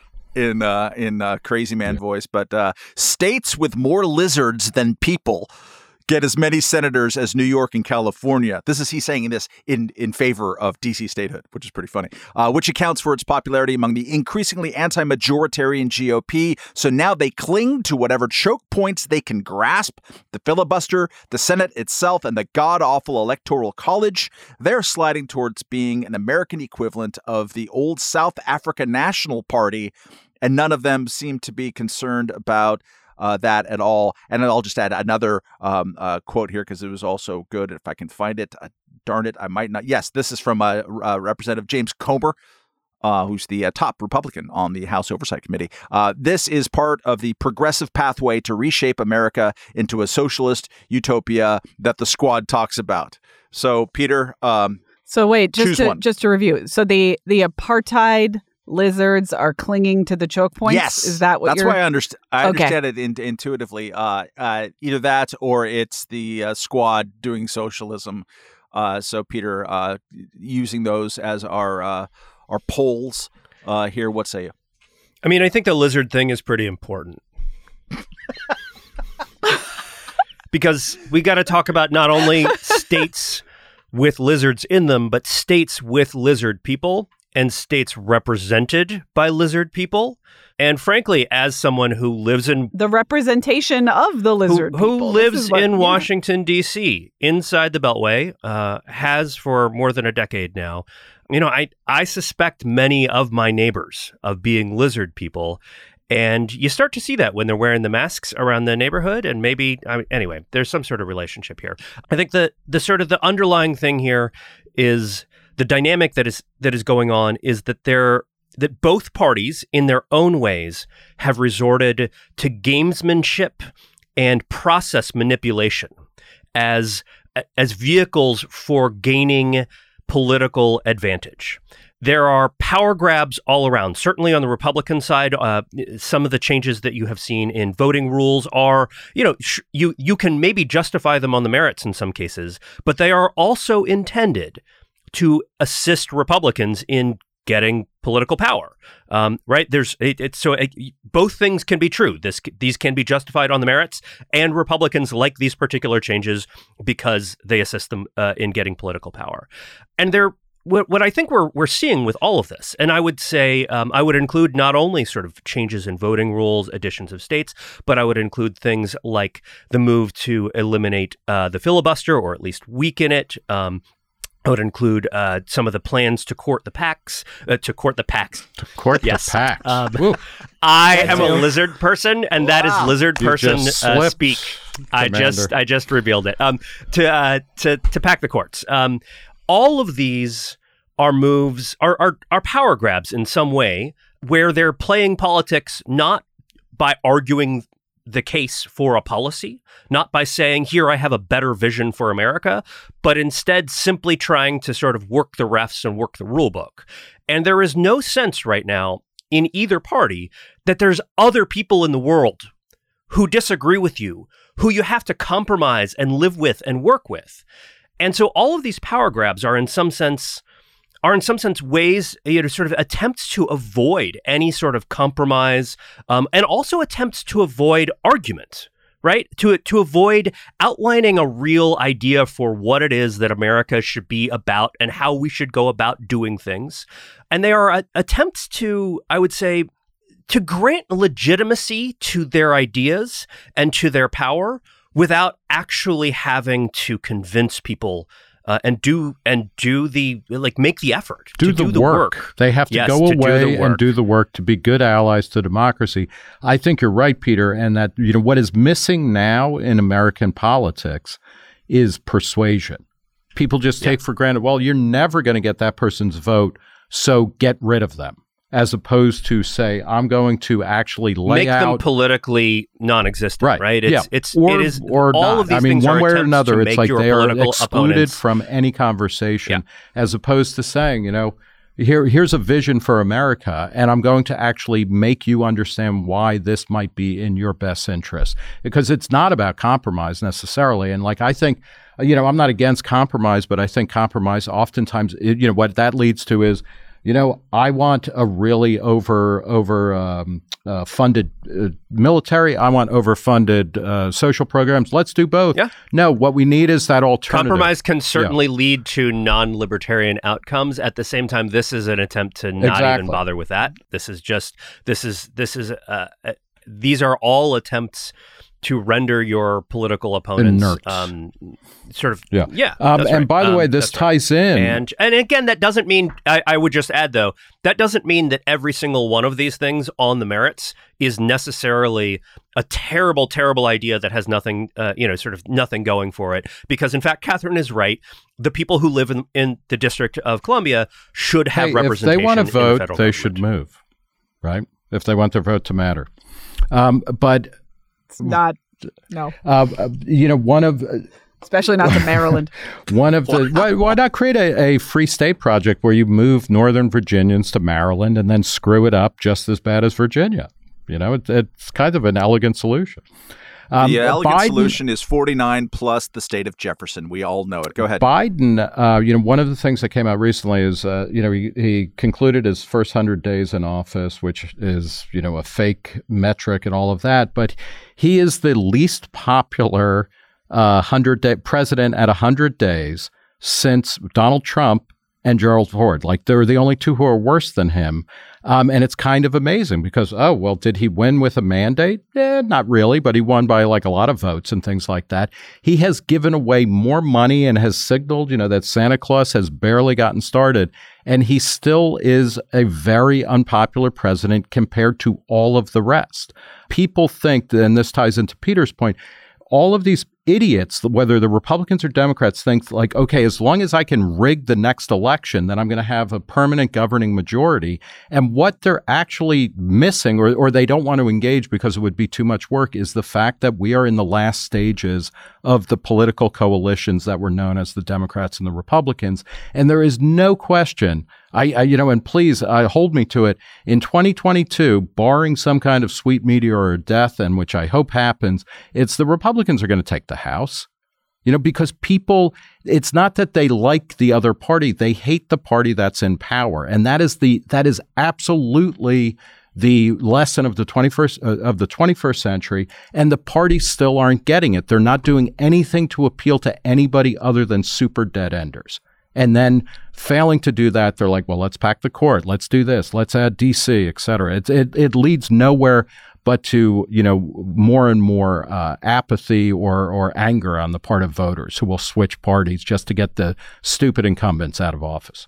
in uh, in uh, crazy man yeah. voice. But uh, states with more lizards than people get as many senators as New York and California. This is he saying this in, in favor of D C statehood, which is pretty funny, uh, which accounts for its popularity among the increasingly anti-majoritarian G O P. So now they cling to whatever choke points they can grasp. The filibuster, the Senate itself, and the god-awful Electoral College. They're sliding towards being an American equivalent of the old South Africa National Party, and none of them seem to be concerned about Uh, that at all. And I'll just add another um, uh, quote here because it was also good. If I can find it, uh, darn it, I might not. Yes, this is from uh, uh, Representative James Comer, uh, who's the uh, top Republican on the House Oversight Committee. Uh, this is part of the progressive pathway to reshape America into a socialist utopia that the Squad talks about. So, Peter, um, so wait, just choose to, one. just to review. So the the apartheid lizards are clinging to the choke points? Yes. Is that what That's you're... why I understand. I okay. understand it in, intuitively. Uh, uh, either that or it's the uh, Squad doing socialism. Uh, so, Peter, uh, using those as our uh, our polls uh, here, what say you? I mean, I think the lizard thing is pretty important. Because we got to talk about not only states with lizards in them, but states with lizard people. And states represented by lizard people. And frankly, as someone who lives in... The representation of the lizard who, who people. lives what, in yeah. Washington, D C, inside the Beltway, uh, has for more than a decade now. You know, I, I suspect many of my neighbors of being lizard people. And you start to see that when they're wearing the masks around the neighborhood. And maybe, I mean, anyway, there's some sort of relationship here. I think the the sort of the underlying thing here is... The dynamic that is that is going on is that they're that both parties, in their own ways, have resorted to gamesmanship and process manipulation as as vehicles for gaining political advantage. There are power grabs all around. Certainly on the Republican side, uh, some of the changes that you have seen in voting rules are, you know, sh- you you can maybe justify them on the merits in some cases, but they are also intended to assist Republicans in getting political power, um, right? There's it, it's so it, both things can be true. This these can be justified on the merits, and Republicans like these particular changes because they assist them uh, in getting political power. And they're what, what I think we're we're seeing with all of this, and I would say um, I would include not only sort of changes in voting rules, additions of states, but I would include things like the move to eliminate uh, the filibuster or at least weaken it. Um, I would include uh, some of the plans to court the PACs, uh, to court the PACs. To court yes. the PACs. Um, I am a lizard person, and wow. that is lizard you person uh, speak. Commander. I just, I just revealed it. Um, to, uh, to, to pack the courts. Um, all of these are moves, are, are, are power grabs in some way, where they're playing politics not by arguing the case for a policy, not by saying, here, I have a better vision for America, but instead simply trying to sort of work the refs and work the rule book. And there is no sense right now in either party that there's other people in the world who disagree with you, who you have to compromise and live with and work with. And so all of these power grabs are in some sense are in some sense ways, you know, sort of attempts to avoid any sort of compromise, um, and also attempts to avoid argument, right? To to avoid outlining a real idea for what it is that America should be about and how we should go about doing things. And they are uh, attempts to, I would say, to grant legitimacy to their ideas and to their power without actually having to convince people Uh, and do and do the like make the effort do, to the, do the work. work. They have to yes, go to away do the and do the work to be good allies to democracy. I think you're right, Peter, and that you know what is missing now in American politics is persuasion. People just take yeah. for granted, well, you're never going to get that person's vote, so get rid of them. As opposed to say, I'm going to actually lay make out them politically non-existent, right? right? It's, yeah, it's or, it is or all not. of these I mean, things one are way or attempts another, to it's make like your they are political excluded opponents. from any conversation, yeah. as opposed to saying, you know, here here's a vision for America, and I'm going to actually make you understand why this might be in your best interest, because it's not about compromise necessarily. And like I think, you know, I'm not against compromise, but I think compromise oftentimes, it, you know, what that leads to is, you know, I want a really over over um, uh, funded uh, military. I want overfunded uh, social programs. Let's do both. Yeah. No, what we need is that alternative. Compromise can certainly yeah. lead to non-libertarian outcomes. At the same time, this is an attempt to not exactly. even bother with that. This is just this is this is uh, uh, these are all attempts to render your political opponents um, sort of yeah yeah. Um, and right. by the um, way, this ties right. in, and and again, that doesn't mean I, I would just add though that doesn't mean that every single one of these things on the merits is necessarily a terrible, terrible idea that has nothing, uh, you know, sort of nothing going for it. Because in fact, Catherine is right. The people who live in, in the District of Columbia should have hey, representation. If they want to in the vote, federal they government. should move, right? If they want their vote to matter, um, but. It's not, no. Uh, you know, one of... Uh, Especially not to Maryland. One of the... why, why not create a, a free state project where you move Northern Virginians to Maryland and then screw it up just as bad as Virginia? You know, it, it's kind of an elegant solution. Um, the elegant Biden, solution is forty-nine plus the state of Jefferson. We all know it. Go ahead. Biden, uh, you know, one of the things that came out recently is, uh, you know, he, he concluded his first one hundred days in office, which is, you know, a fake metric and all of that. But he is the least popular uh, hundred day president at one hundred days since Donald Trump and Gerald Ford. Like, they're the only two who are worse than him. Um, and it's kind of amazing because, oh, well, did he win with a mandate? Eh, not really, but he won by like a lot of votes and things like that. He has given away more money and has signaled, you know, that Santa Claus has barely gotten started. And he still is a very unpopular president compared to all of the rest. People think, and this ties into Peter's point, all of these idiots, whether the Republicans or Democrats, think like, okay, as long as I can rig the next election, then I'm going to have a permanent governing majority. And what they're actually missing, or, or they don't want to engage because it would be too much work, is the fact that we are in the last stages of the political coalitions that were known as the Democrats and the Republicans. And there is no question, I, I you know, and please uh, hold me to it, in twenty twenty-two, barring some kind of sweet meteor or death, and which I hope happens, it's the Republicans are going to take the House. You know, because people, it's not that they like the other party, they hate the party that's in power. And that is the, that is absolutely the lesson of the twenty-first, uh, of the twenty-first century. And the parties still aren't getting it. They're not doing anything to appeal to anybody other than super dead enders. And then failing to do that, they're like, well, let's pack the court. Let's do this. Let's add D C, et cetera. It, it, it leads nowhere but to, you know, more and more uh, apathy or, or anger on the part of voters who will switch parties just to get the stupid incumbents out of office.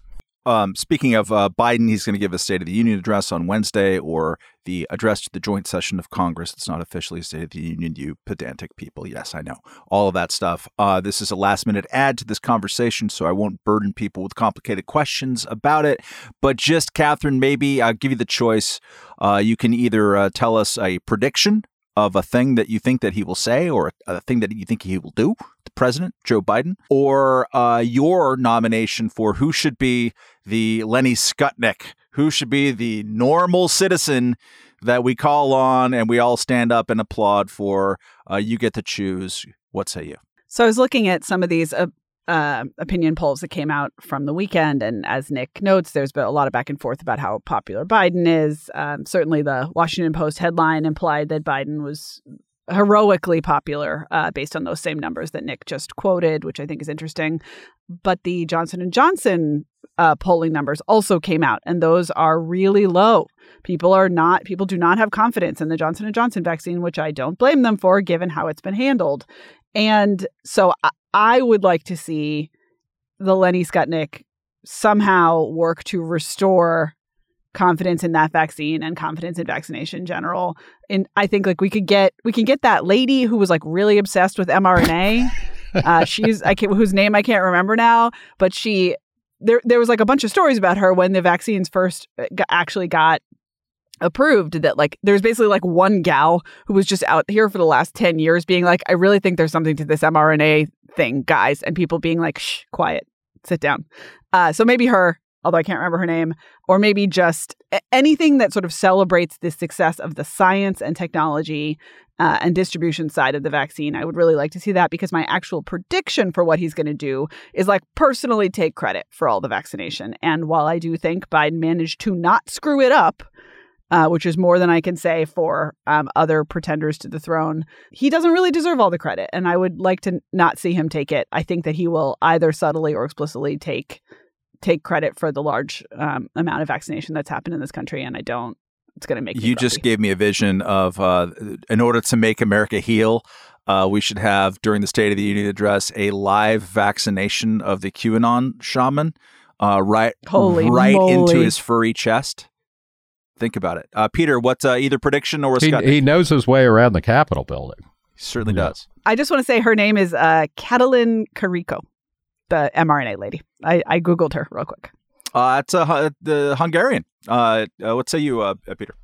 Um, speaking of uh, Biden, he's going to give a State of the Union address on Wednesday, or the address to the joint session of Congress. It's not officially a State of the Union, you pedantic people. Yes, I know. All of that stuff. Uh, this is a last-minute add to this conversation, so I won't burden people with complicated questions about it. But just, Catherine, maybe I'll give you the choice. Uh, you can either uh, tell us a prediction of a thing that you think that he will say, or a, a thing that you think he will do, the president, Joe Biden, or uh, your nomination for who should be the Lenny Skutnik, who should be the normal citizen that we call on and we all stand up and applaud for. Uh, you get to choose. What say you? So I was looking at some of these uh, uh, opinion polls that came out from the weekend. And as Nick notes, there's been a lot of back and forth about how popular Biden is. Um, certainly the Washington Post headline implied that Biden was heroically popular uh, based on those same numbers that Nick just quoted, which I think is interesting. But the Johnson and Johnson uh, polling numbers also came out, and those are really low. People are not, people do not have confidence in the Johnson and Johnson vaccine, which I don't blame them for, given how it's been handled. And so I, I would like to see the Lenny Skutnik somehow work to restore confidence in that vaccine and confidence in vaccination in general. And I think like we could get we can get that lady who was like really obsessed with mRNA. uh, she's I can't whose name I can't remember now, but she there there was like a bunch of stories about her when the vaccines first got, actually got approved, that like there's basically like one gal who was just out here for the last ten years being like, I really think there's something to this mRNA thing, guys, and people being like, shh, quiet, sit down. Uh, so maybe her, although I can't remember her name, or maybe just anything that sort of celebrates the success of the science and technology uh, and distribution side of the vaccine. I would really like to see that, because my actual prediction for what he's going to do is like personally take credit for all the vaccination. And while I do think Biden managed to not screw it up, uh, which is more than I can say for um, other pretenders to the throne, he doesn't really deserve all the credit. And I would like to not see him take it. I think that he will either subtly or explicitly take take credit for the large um, amount of vaccination that's happened in this country. And I don't, it's going to make me You grumpy. just gave me a vision of, uh, in order to make America heal, uh, we should have, during the State of the Union address, a live vaccination of the QAnon shaman uh, right, Holy right moly. into his furry chest. Think about it. Uh, Peter, what uh, either prediction or a He, Scott? he knows his way around the Capitol building. He certainly Yeah. does. I just want to say her name is uh, Catalin Carrico, the mRNA lady. I, I Googled her real quick. Uh, it's uh, the Hungarian. Uh, uh, what say you, uh, Peter?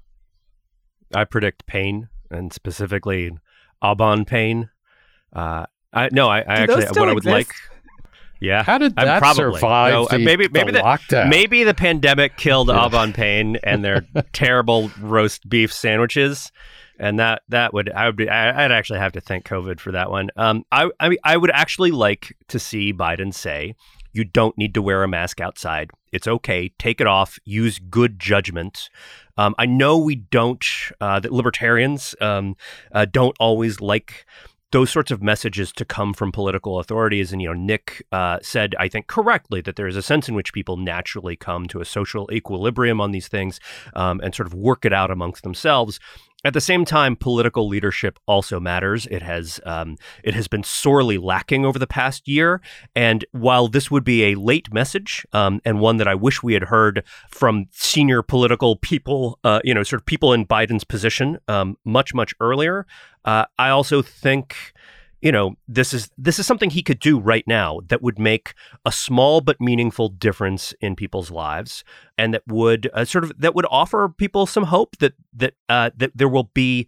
I predict pain, and specifically Aban pain. Uh, I no, I, I Do those actually still what I would exist? like. Yeah, How did I'm that probably, survive no, the, maybe maybe the the, lockdown? maybe the pandemic killed Aban Pain and their terrible roast beef sandwiches, and that that would I would be I, I'd actually have to thank COVID for that one. Um, I I mean I would actually like to see Biden say, you don't need to wear a mask outside. It's okay. Take it off. Use good judgment. Um, I know we don't, uh, that libertarians um, uh, don't always like those sorts of messages to come from political authorities. And, you know, Nick uh, said, I think correctly, that there is a sense in which people naturally come to a social equilibrium on these things um, and sort of work it out amongst themselves. At the same time, political leadership also matters. It has um, it has been sorely lacking over the past year. And while this would be a late message um, and one that I wish we had heard from senior political people, uh, you know, sort of people in Biden's position um, much, much earlier, uh, I also think, you know, this is this is something he could do right now that would make a small but meaningful difference in people's lives, and that would uh, sort of that would offer people some hope that that uh, that there will be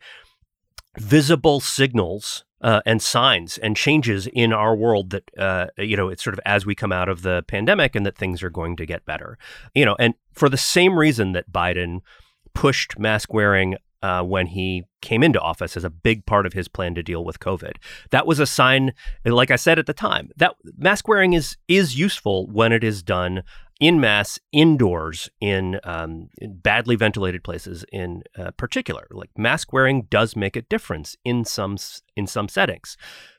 visible signals uh, and signs and changes in our world that uh, you know, it's sort of as we come out of the pandemic, and that things are going to get better. You know, and for the same reason that Biden pushed mask wearing Uh, when he came into office as a big part of his plan to deal with COVID. That was a sign, like I said at the time, that mask wearing is is useful when it is done in mass, indoors, in, um, in badly ventilated places in uh, particular. Like mask wearing does make a difference in some in some settings.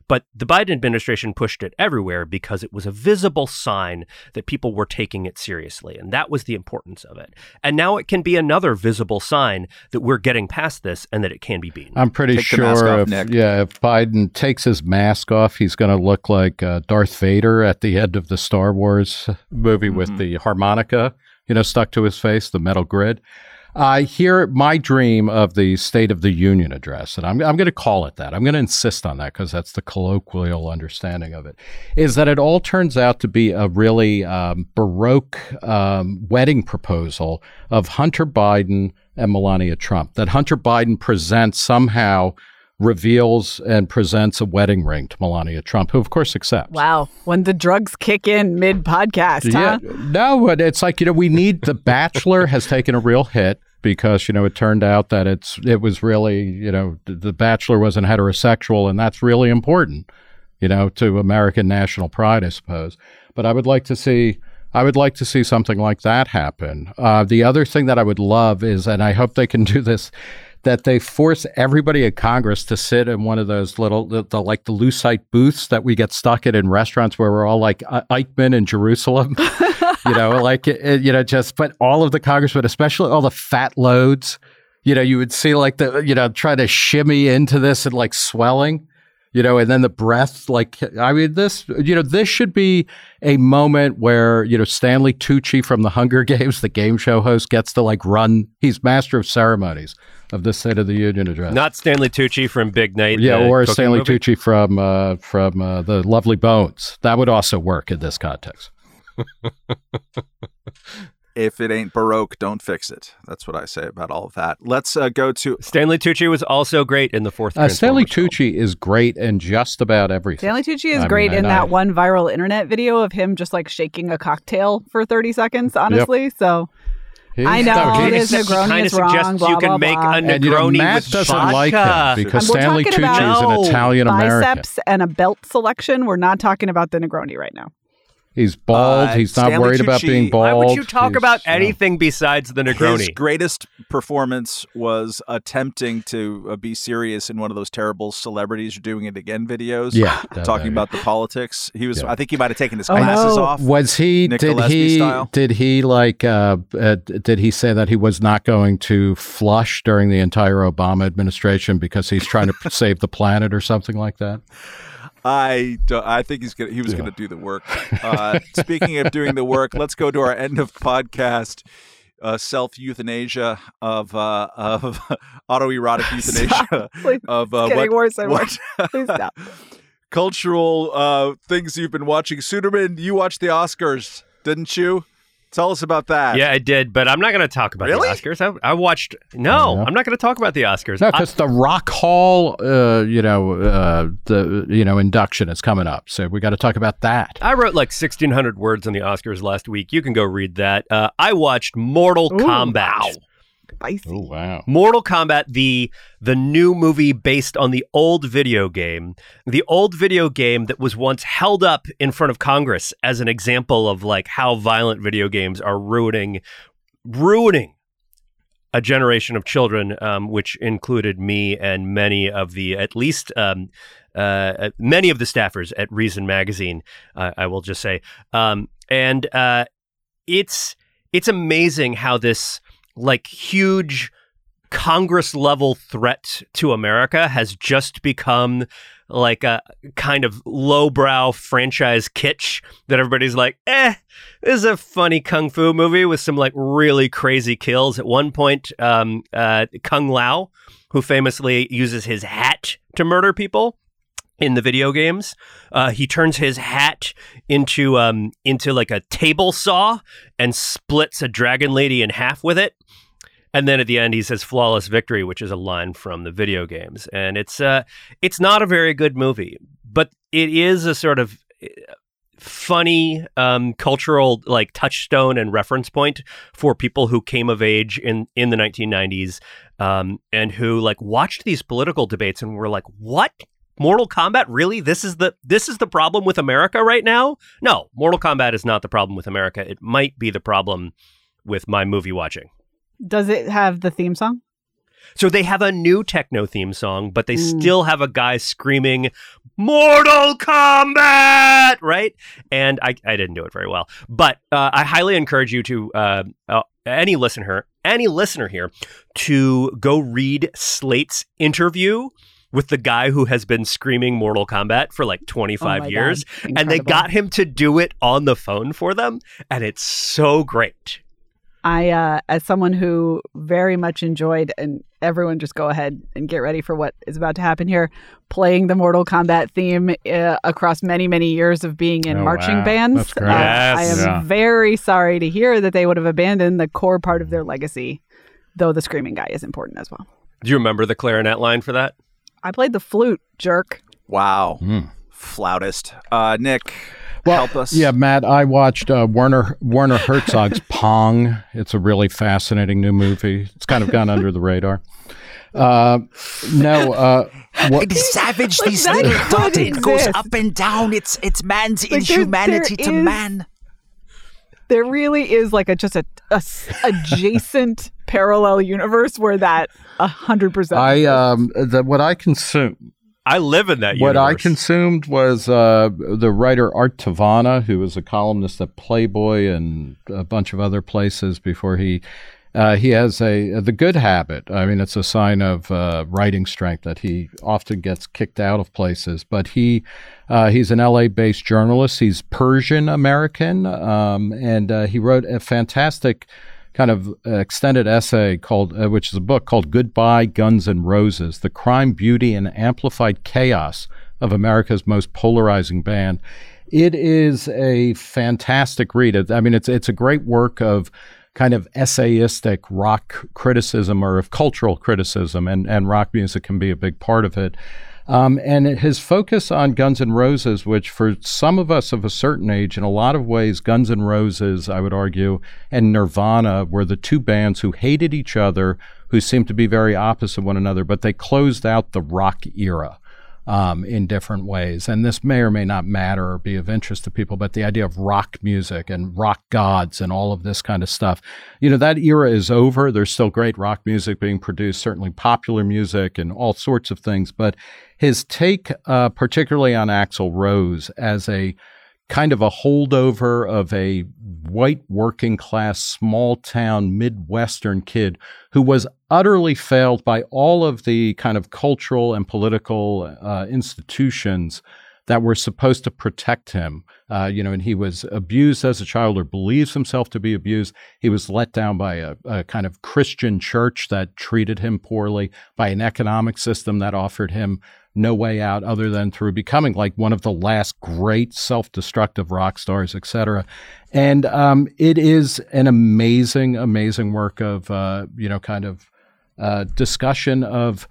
But the Biden administration pushed it everywhere because it was a visible sign that people were taking it seriously. And that was the importance of it. And now it can be another visible sign that we're getting past this and that it can be beaten. I'm pretty Take the mask sure off, if, Nick. yeah, if Biden takes his mask off, he's going to look like uh, Darth Vader at the end of the Star Wars movie mm-hmm. with the harmonica, you know, stuck to his face, the metal grid. I uh, hear my dream of the State of the Union address, and I'm, I'm going to call it that. I'm going to insist on that because that's the colloquial understanding of it, is that it all turns out to be a really um, Baroque um, wedding proposal of Hunter Biden and Melania Trump, that Hunter Biden presents somehow reveals and presents a wedding ring to Melania Trump, who of course accepts. Wow. When the drugs kick in mid-podcast, huh? Yeah, no, but it's like, you know, we need, The Bachelor has taken a real hit because, you know, it turned out that it's, it was really, you know, The Bachelor wasn't heterosexual, and that's really important, you know, to American national pride, I suppose. But I would like to see, I would like to see something like that happen. Uh, the other thing that I would love is, and I hope they can do this, that they force everybody at Congress to sit in one of those little, the, the like the Lucite booths that we get stuck in in restaurants where we're all like uh, Eichmann in Jerusalem, you know, like, it, you know, just, but all of the congressmen, especially all the fat loads, you know, you would see like the, you know, try to shimmy into this and like swelling, you know, and then the breath, like, I mean, this, you know, this should be a moment where, you know, Stanley Tucci from the Hunger Games, the game show host, gets to like run, he's master of ceremonies of the State of the Union address. Not Stanley Tucci from Big Night. Yeah, uh, or Stanley movie. Tucci from uh, from uh, the Lovely Bones. That would also work in this context. If it ain't Baroque, don't fix it. That's what I say about all of that. Let's uh, go to... Stanley Tucci was also great in the fourth uh, Stanley Transformers film. Tucci is great in just about everything. Stanley Tucci is I great mean, in I- that one viral internet video of him just like shaking a cocktail for thirty seconds, honestly. So He's- I know, no, it he's- is He Negroni kinda is wrong, suggests blah, you can blah, make blah. a And you know, Negroni Matt with doesn't vodka. like him because And we're Stanley talking Tucci about is an Italian American. biceps and a belt selection. We're not talking about the Negroni right now. He's bald. Uh, He's not Stanley worried about Tucci- being bald. Why would you talk He's, about you know, anything besides the Negroni? His greatest performance was attempting to uh, be serious in one of those terrible celebrities are doing it again videos. Yeah, that- talking that- about the politics. He was. Yeah. I think he might have taken his Oh, glasses no. off. Was he? Nick did Gillespie he? style? Did he like? Uh, uh, did he say that he was not going to flush during the entire Obama administration because he's trying to save the planet or something like that? I, don't- I think he's gonna. He was Yeah. going to do the work. Uh, speaking of doing the work, let's go to our end of podcast. Uh, self euthanasia of uh, of autoerotic euthanasia Please, of uh, it's getting what, worse and what worse. Please stop. cultural uh, things you've been watching. Suderman, you watched the Oscars, didn't you? Tell us about that. Yeah, I did, but I'm not going to talk about Really? the Oscars. I, I watched. No, Yeah. I'm not going to talk about the Oscars. No, I- because the Rock Hall, uh, you know, uh, the you know induction is coming up, so we got to talk about that. I wrote like sixteen hundred words on the Oscars last week. You can go read that. Uh, I watched Mortal Ooh, Kombat. wow. Spicy. Oh wow! Mortal Kombat, the the new movie based on the old video game, the old video game that was once held up in front of Congress as an example of like how violent video games are ruining, ruining a generation of children, um, which included me and many of the at least um, uh, many of the staffers at Reason Magazine. Uh, I will just say, um, and uh, it's it's amazing how this like huge Congress level threat to America has just become like a kind of lowbrow franchise kitsch that everybody's like, eh, this is a funny kung fu movie with some like really crazy kills. At one point, um, uh, Kung Lao, who famously uses his hat to murder people in the video games, uh, he turns his hat into um, into like a table saw and splits a dragon lady in half with it. And then at the end, he says "flawless victory," which is a line from the video games. And it's uh, it's not a very good movie, but it is a sort of funny um, cultural like touchstone and reference point for people who came of age in, in the nineteen nineties um, and who like watched these political debates and were like, "What? Mortal Kombat? Really? This is the this is the problem with America right now?" No, Mortal Kombat is not the problem with America. It might be the problem with my movie watching. Does it have the theme song? So they have a new techno theme song, but they mm. still have a guy screaming Mortal Kombat, right? And I, I didn't do it very well, but uh, I highly encourage you to uh, uh, any listener, any listener here, to go read Slate's interview with the guy who has been screaming Mortal Kombat for like twenty-five oh years, and they got him to do it on the phone for them, and it's so great. I, uh, as someone who very much enjoyed, and everyone just go ahead and get ready for what is about to happen here, playing the Mortal Kombat theme uh, across many, many years of being in oh, marching wow. bands. That's great. Uh, Yes. I am Yeah. very sorry to hear that they would have abandoned the core part of their legacy, though the screaming guy is important as well. Do you remember the clarinet line for that? I played the flute, jerk. Wow. Mm. Flautist. Uh, Nick, Well, help us. Yeah, Matt, I watched uh, Werner Werner Herzog's Pong. It's a really fascinating new movie. It's kind of gone under the radar. Uh, no, uh, what, It is savage, Like, this that little could dot. It goes exist. up and down. It's it's man's Like, there- inhumanity there to is- man. There really is like a just a, a s- adjacent parallel universe where that a hundred percent. I um, the, what I consume. I live in that What I universe. consumed was uh, the writer Art Tavener, who was a columnist at Playboy and a bunch of other places before he uh, he has a the good habit. I mean, it's a sign of uh, writing strength that he often gets kicked out of places. But he uh, he's an L A-based journalist. He's Persian American, um, and uh, he wrote a fantastic kind of uh, extended essay called, uh, which is a book called Goodbye, Guns N' Roses, The Crime, Beauty, and Amplified Chaos of America's Most Polarizing Band. It is a fantastic read. It, I mean, it's it's a great work of kind of essayistic rock criticism or of cultural criticism, and, and rock music can be a big part of it. Um, and his focus on Guns N' Roses, which for some of us of a certain age, in a lot of ways, Guns N' Roses, I would argue, and Nirvana were the two bands who hated each other, who seemed to be very opposite one another, but they closed out the rock era um, in different ways. And this may or may not matter or be of interest to people, but the idea of rock music and rock gods and all of this kind of stuff, you know, that era is over. There's still great rock music being produced, certainly popular music and all sorts of things. But his take, uh, particularly on Axl Rose, as a kind of a holdover of a white working class, small town, Midwestern kid who was utterly failed by all of the kind of cultural and political uh, institutions that were supposed to protect him. Uh, you know, and he was abused as a child or believes himself to be abused. He was let down by a, a kind of Christian church that treated him poorly, by an economic system that offered him no way out other than through becoming like one of the last great self-destructive rock stars, et cetera. And um, it is an amazing, amazing work of, uh, you know, kind of uh, discussion of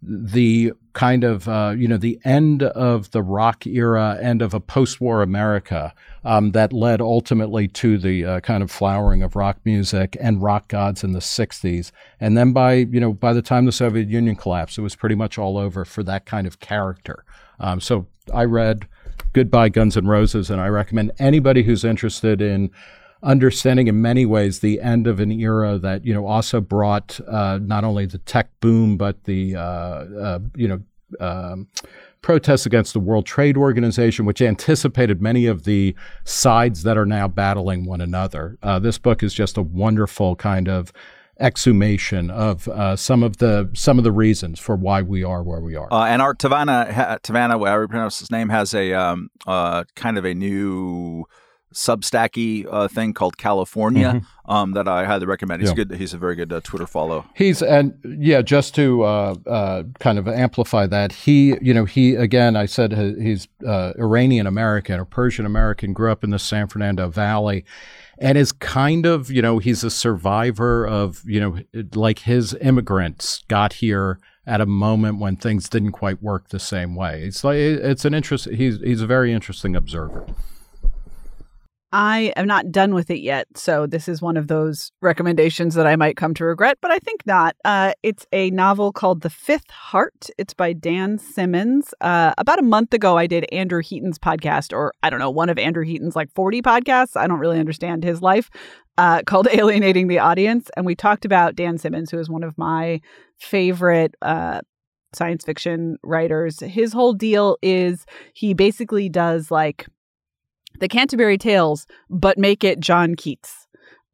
the kind of, uh, you know, the end of the rock era, end of a post-war America um, that led ultimately to the uh, kind of flowering of rock music and rock gods in the sixties. And then by, you know, by the time the Soviet Union collapsed, it was pretty much all over for that kind of character. Um, so I read Goodbye, Guns N' Roses, and I recommend anybody who's interested in understanding in many ways the end of an era that, you know, also brought uh, not only the tech boom, but the, uh, uh, you know, um, protests against the World Trade Organization, which anticipated many of the sides that are now battling one another. Uh, this book is just a wonderful kind of exhumation of uh, some of the some of the reasons for why we are where we are. Uh, and Art Tavener, ha- Tavener, however you pronounce his name, has a um, uh, kind of a new Substacky uh, thing called California Mm-hmm. um, that I highly recommend. He's Yeah. good. He's a very good uh, Twitter follow. He's and yeah, just to uh, uh, kind of amplify that, he, you know, he again, I said he- he's uh, Iranian American or Persian American, grew up in the San Fernando Valley, and is kind of, you know, he's a survivor of, you know, like his immigrants got here at a moment when things didn't quite work the same way. It's like it's an interest. He's he's a very interesting observer. I am not done with it yet, so this is one of those recommendations that I might come to regret, but I think not. Uh, it's a novel called The Fifth Heart. It's by Dan Simmons. Uh, about a month ago, I did Andrew Heaton's podcast, or I don't know, one of Andrew Heaton's like forty podcasts. I don't really understand his life, uh, called Alienating the Audience. And we talked about Dan Simmons, who is one of my favorite uh, science fiction writers. His whole deal is he basically does like the Canterbury Tales, but make it John Keats,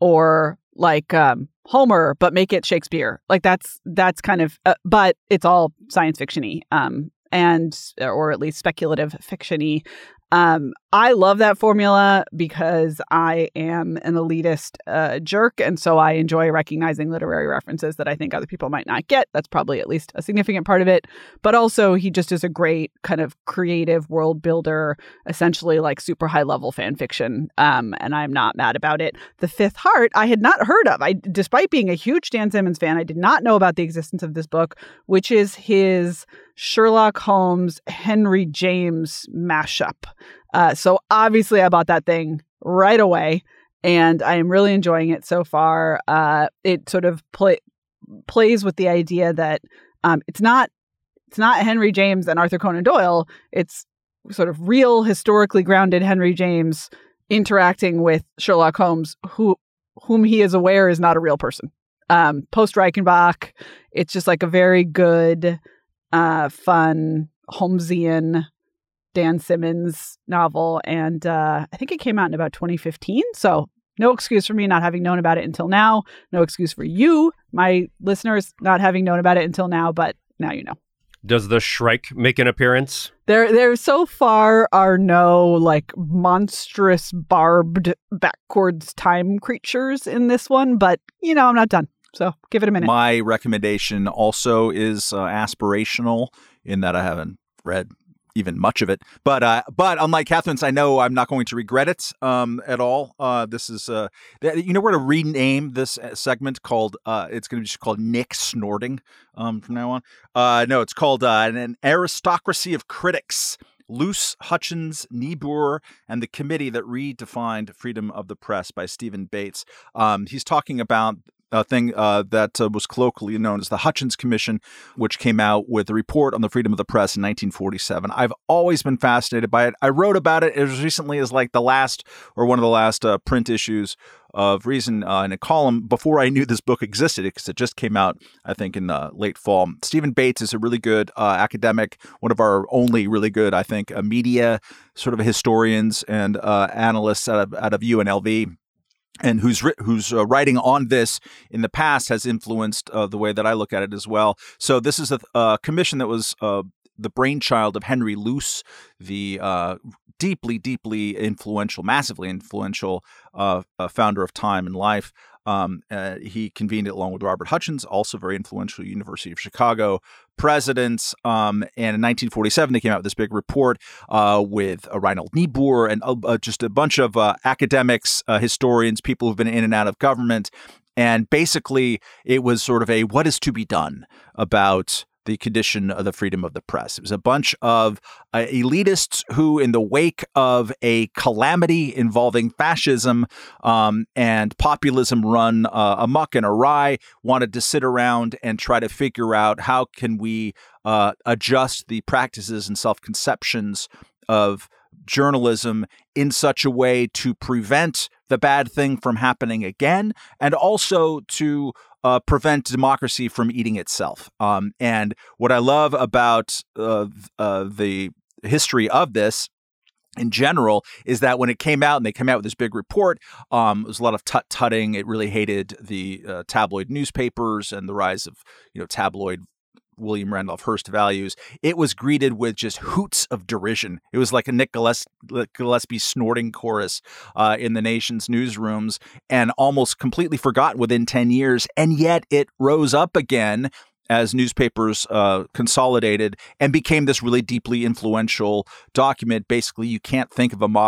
or like um, Homer, but make it Shakespeare. Like that's that's kind of, uh, but it's all science fiction-y, um, and or at least speculative fiction-y. Um, I love that formula because I am an elitist uh, jerk, and so I enjoy recognizing literary references that I think other people might not get. That's probably at least a significant part of it. But also, he just is a great kind of creative world builder, essentially like super high level fan fiction. Um, and I'm not mad about it. The Fifth Heart, I had not heard of. I, despite being a huge Dan Simmons fan, I did not know about the existence of this book, which is his Sherlock Holmes Henry James mashup. Uh, so obviously I bought that thing right away, and I am really enjoying it so far. Uh, it sort of play, plays with the idea that um, it's not it's not Henry James and Arthur Conan Doyle. It's sort of real, historically grounded Henry James interacting with Sherlock Holmes, who whom he is aware is not a real person. Um, Post Reichenbach, it's just like a very good, uh, fun Holmesian Dan Simmons novel, and uh, I think it came out in about twenty fifteen, so no excuse for me not having known about it until now. No excuse for you, my listeners, not having known about it until now, but now you know. Does the Shrike make an appearance? There, there so far are no like monstrous barbed backwards time creatures in this one, but you know, I'm not done. So give it a minute. My recommendation also is uh, aspirational in that I haven't read even much of it, but uh, but unlike Catherine's, I know I'm not going to regret it um, at all. Uh, this is uh, th- you know we're going to rename this segment called uh, it's going to be just called Nick Snorting um, from now on. Uh, no, it's called uh, an aristocracy of critics. Luce, Hutchins, Niebuhr, and the committee that redefined freedom of the press by Stephen Bates. Um, he's talking about a thing uh, that uh, was colloquially known as the Hutchins Commission, which came out with a report on the freedom of the press in nineteen forty-seven. I've always been fascinated by it. I wrote about it as recently as like the last or one of the last uh, print issues of Reason uh, in a column before I knew this book existed, because it just came out, I think, in uh, late fall. Stephen Bates is a really good uh, academic, one of our only really good, I think, uh, media sort of historians and uh, analysts out of, out of U N L V. And who's who's uh, writing on this in the past has influenced uh, the way that I look at it as well. So this is a, a commission that was uh, the brainchild of Henry Luce, the uh, deeply, deeply influential, massively influential uh, uh, founder of Time and Life. Um, uh, he convened it along with Robert Hutchins, also very influential University of Chicago presidents. Um, and in nineteen forty-seven, they came out with this big report uh, with uh, Reinhold Niebuhr and uh, uh, just a bunch of uh, academics, uh, historians, people who've been in and out of government. And basically, it was sort of a what is to be done about the condition of the freedom of the press. It was a bunch of uh, elitists who, in the wake of a calamity involving fascism um, and populism run uh, amok and awry, wanted to sit around and try to figure out how can we uh, adjust the practices and self-conceptions of journalism in such a way to prevent the bad thing from happening again, and also to uh, prevent democracy from eating itself. Um, and what I love about uh, uh, the history of this in general is that when it came out and they came out with this big report, um, it was a lot of tut-tutting. It really hated the uh, tabloid newspapers and the rise of, you know, tabloid William Randolph Hearst values. It was greeted with just hoots of derision. It was like a Nick Gillespie snorting chorus uh, in the nation's newsrooms, and almost completely forgotten within ten years. And yet it rose up again as newspapers uh, consolidated and became this really deeply influential document. Basically, you can't think of a modern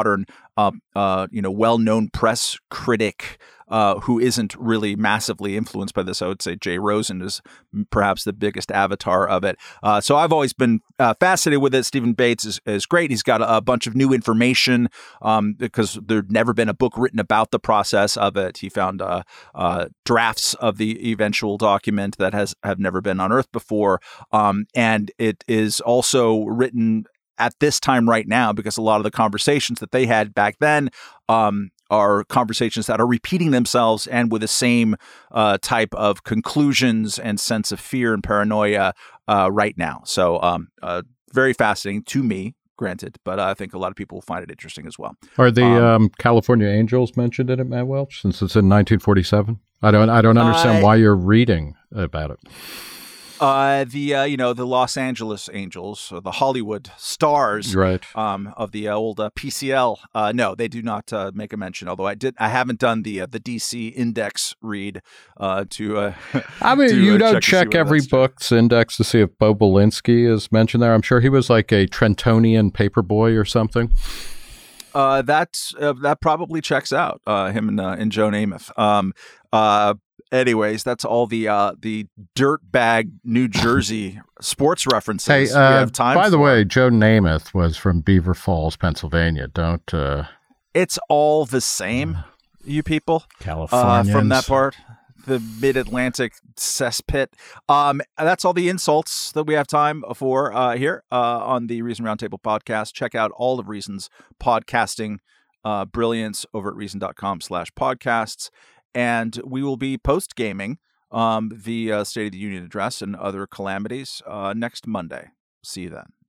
uh, uh, you know, well-known press critic uh, who isn't really massively influenced by this. I would say Jay Rosen is perhaps the biggest avatar of it. Uh, so I've always been uh, fascinated with it. Stephen Bates is, is great. He's got a, a bunch of new information um, because there'd never been a book written about the process of it. He found uh, uh, drafts of the eventual document that has have never been unearthed before. Um, and it is also written at this time right now because a lot of the conversations that they had back then um, are conversations that are repeating themselves and with the same uh, type of conclusions and sense of fear and paranoia uh, right now. So um, uh, very fascinating to me, granted, but I think a lot of people will find it interesting as well. Are the um, um, um, California Angels mentioned in it, Matt Welch, since it's in nineteen forty-seven? I don't I don't understand uh, why you're reading about it. Uh, the uh, you know the Los Angeles Angels, or the Hollywood Stars, Right. Um, of the old uh, P C L. Uh, no, they do not uh, make a mention. Although I did, I haven't done the uh, the D C Index read uh, to. Uh, I mean, to, you uh, don't check, check, to every book's index to see if Bo Belinsky is mentioned there. I'm sure he was like a Trentonian paperboy or something. Uh, that's uh, that probably checks out. Uh, him and uh, and Joe Namath. Um, uh, anyways, that's all the uh, the dirtbag New Jersey sports references Hey, we uh, have time by the for. way, Joe Namath was from Beaver Falls, Pennsylvania. Don't uh, It's all the same, you people. Uh, Californians from that part, the mid-Atlantic cesspit. Um, that's all the insults that we have time for uh, here uh, on the Reason Roundtable podcast. Check out all of Reason's podcasting uh, brilliance over at reason.com slash podcasts. And we will be post-gaming um, the uh, State of the Union address and other calamities uh, next Monday. See you then.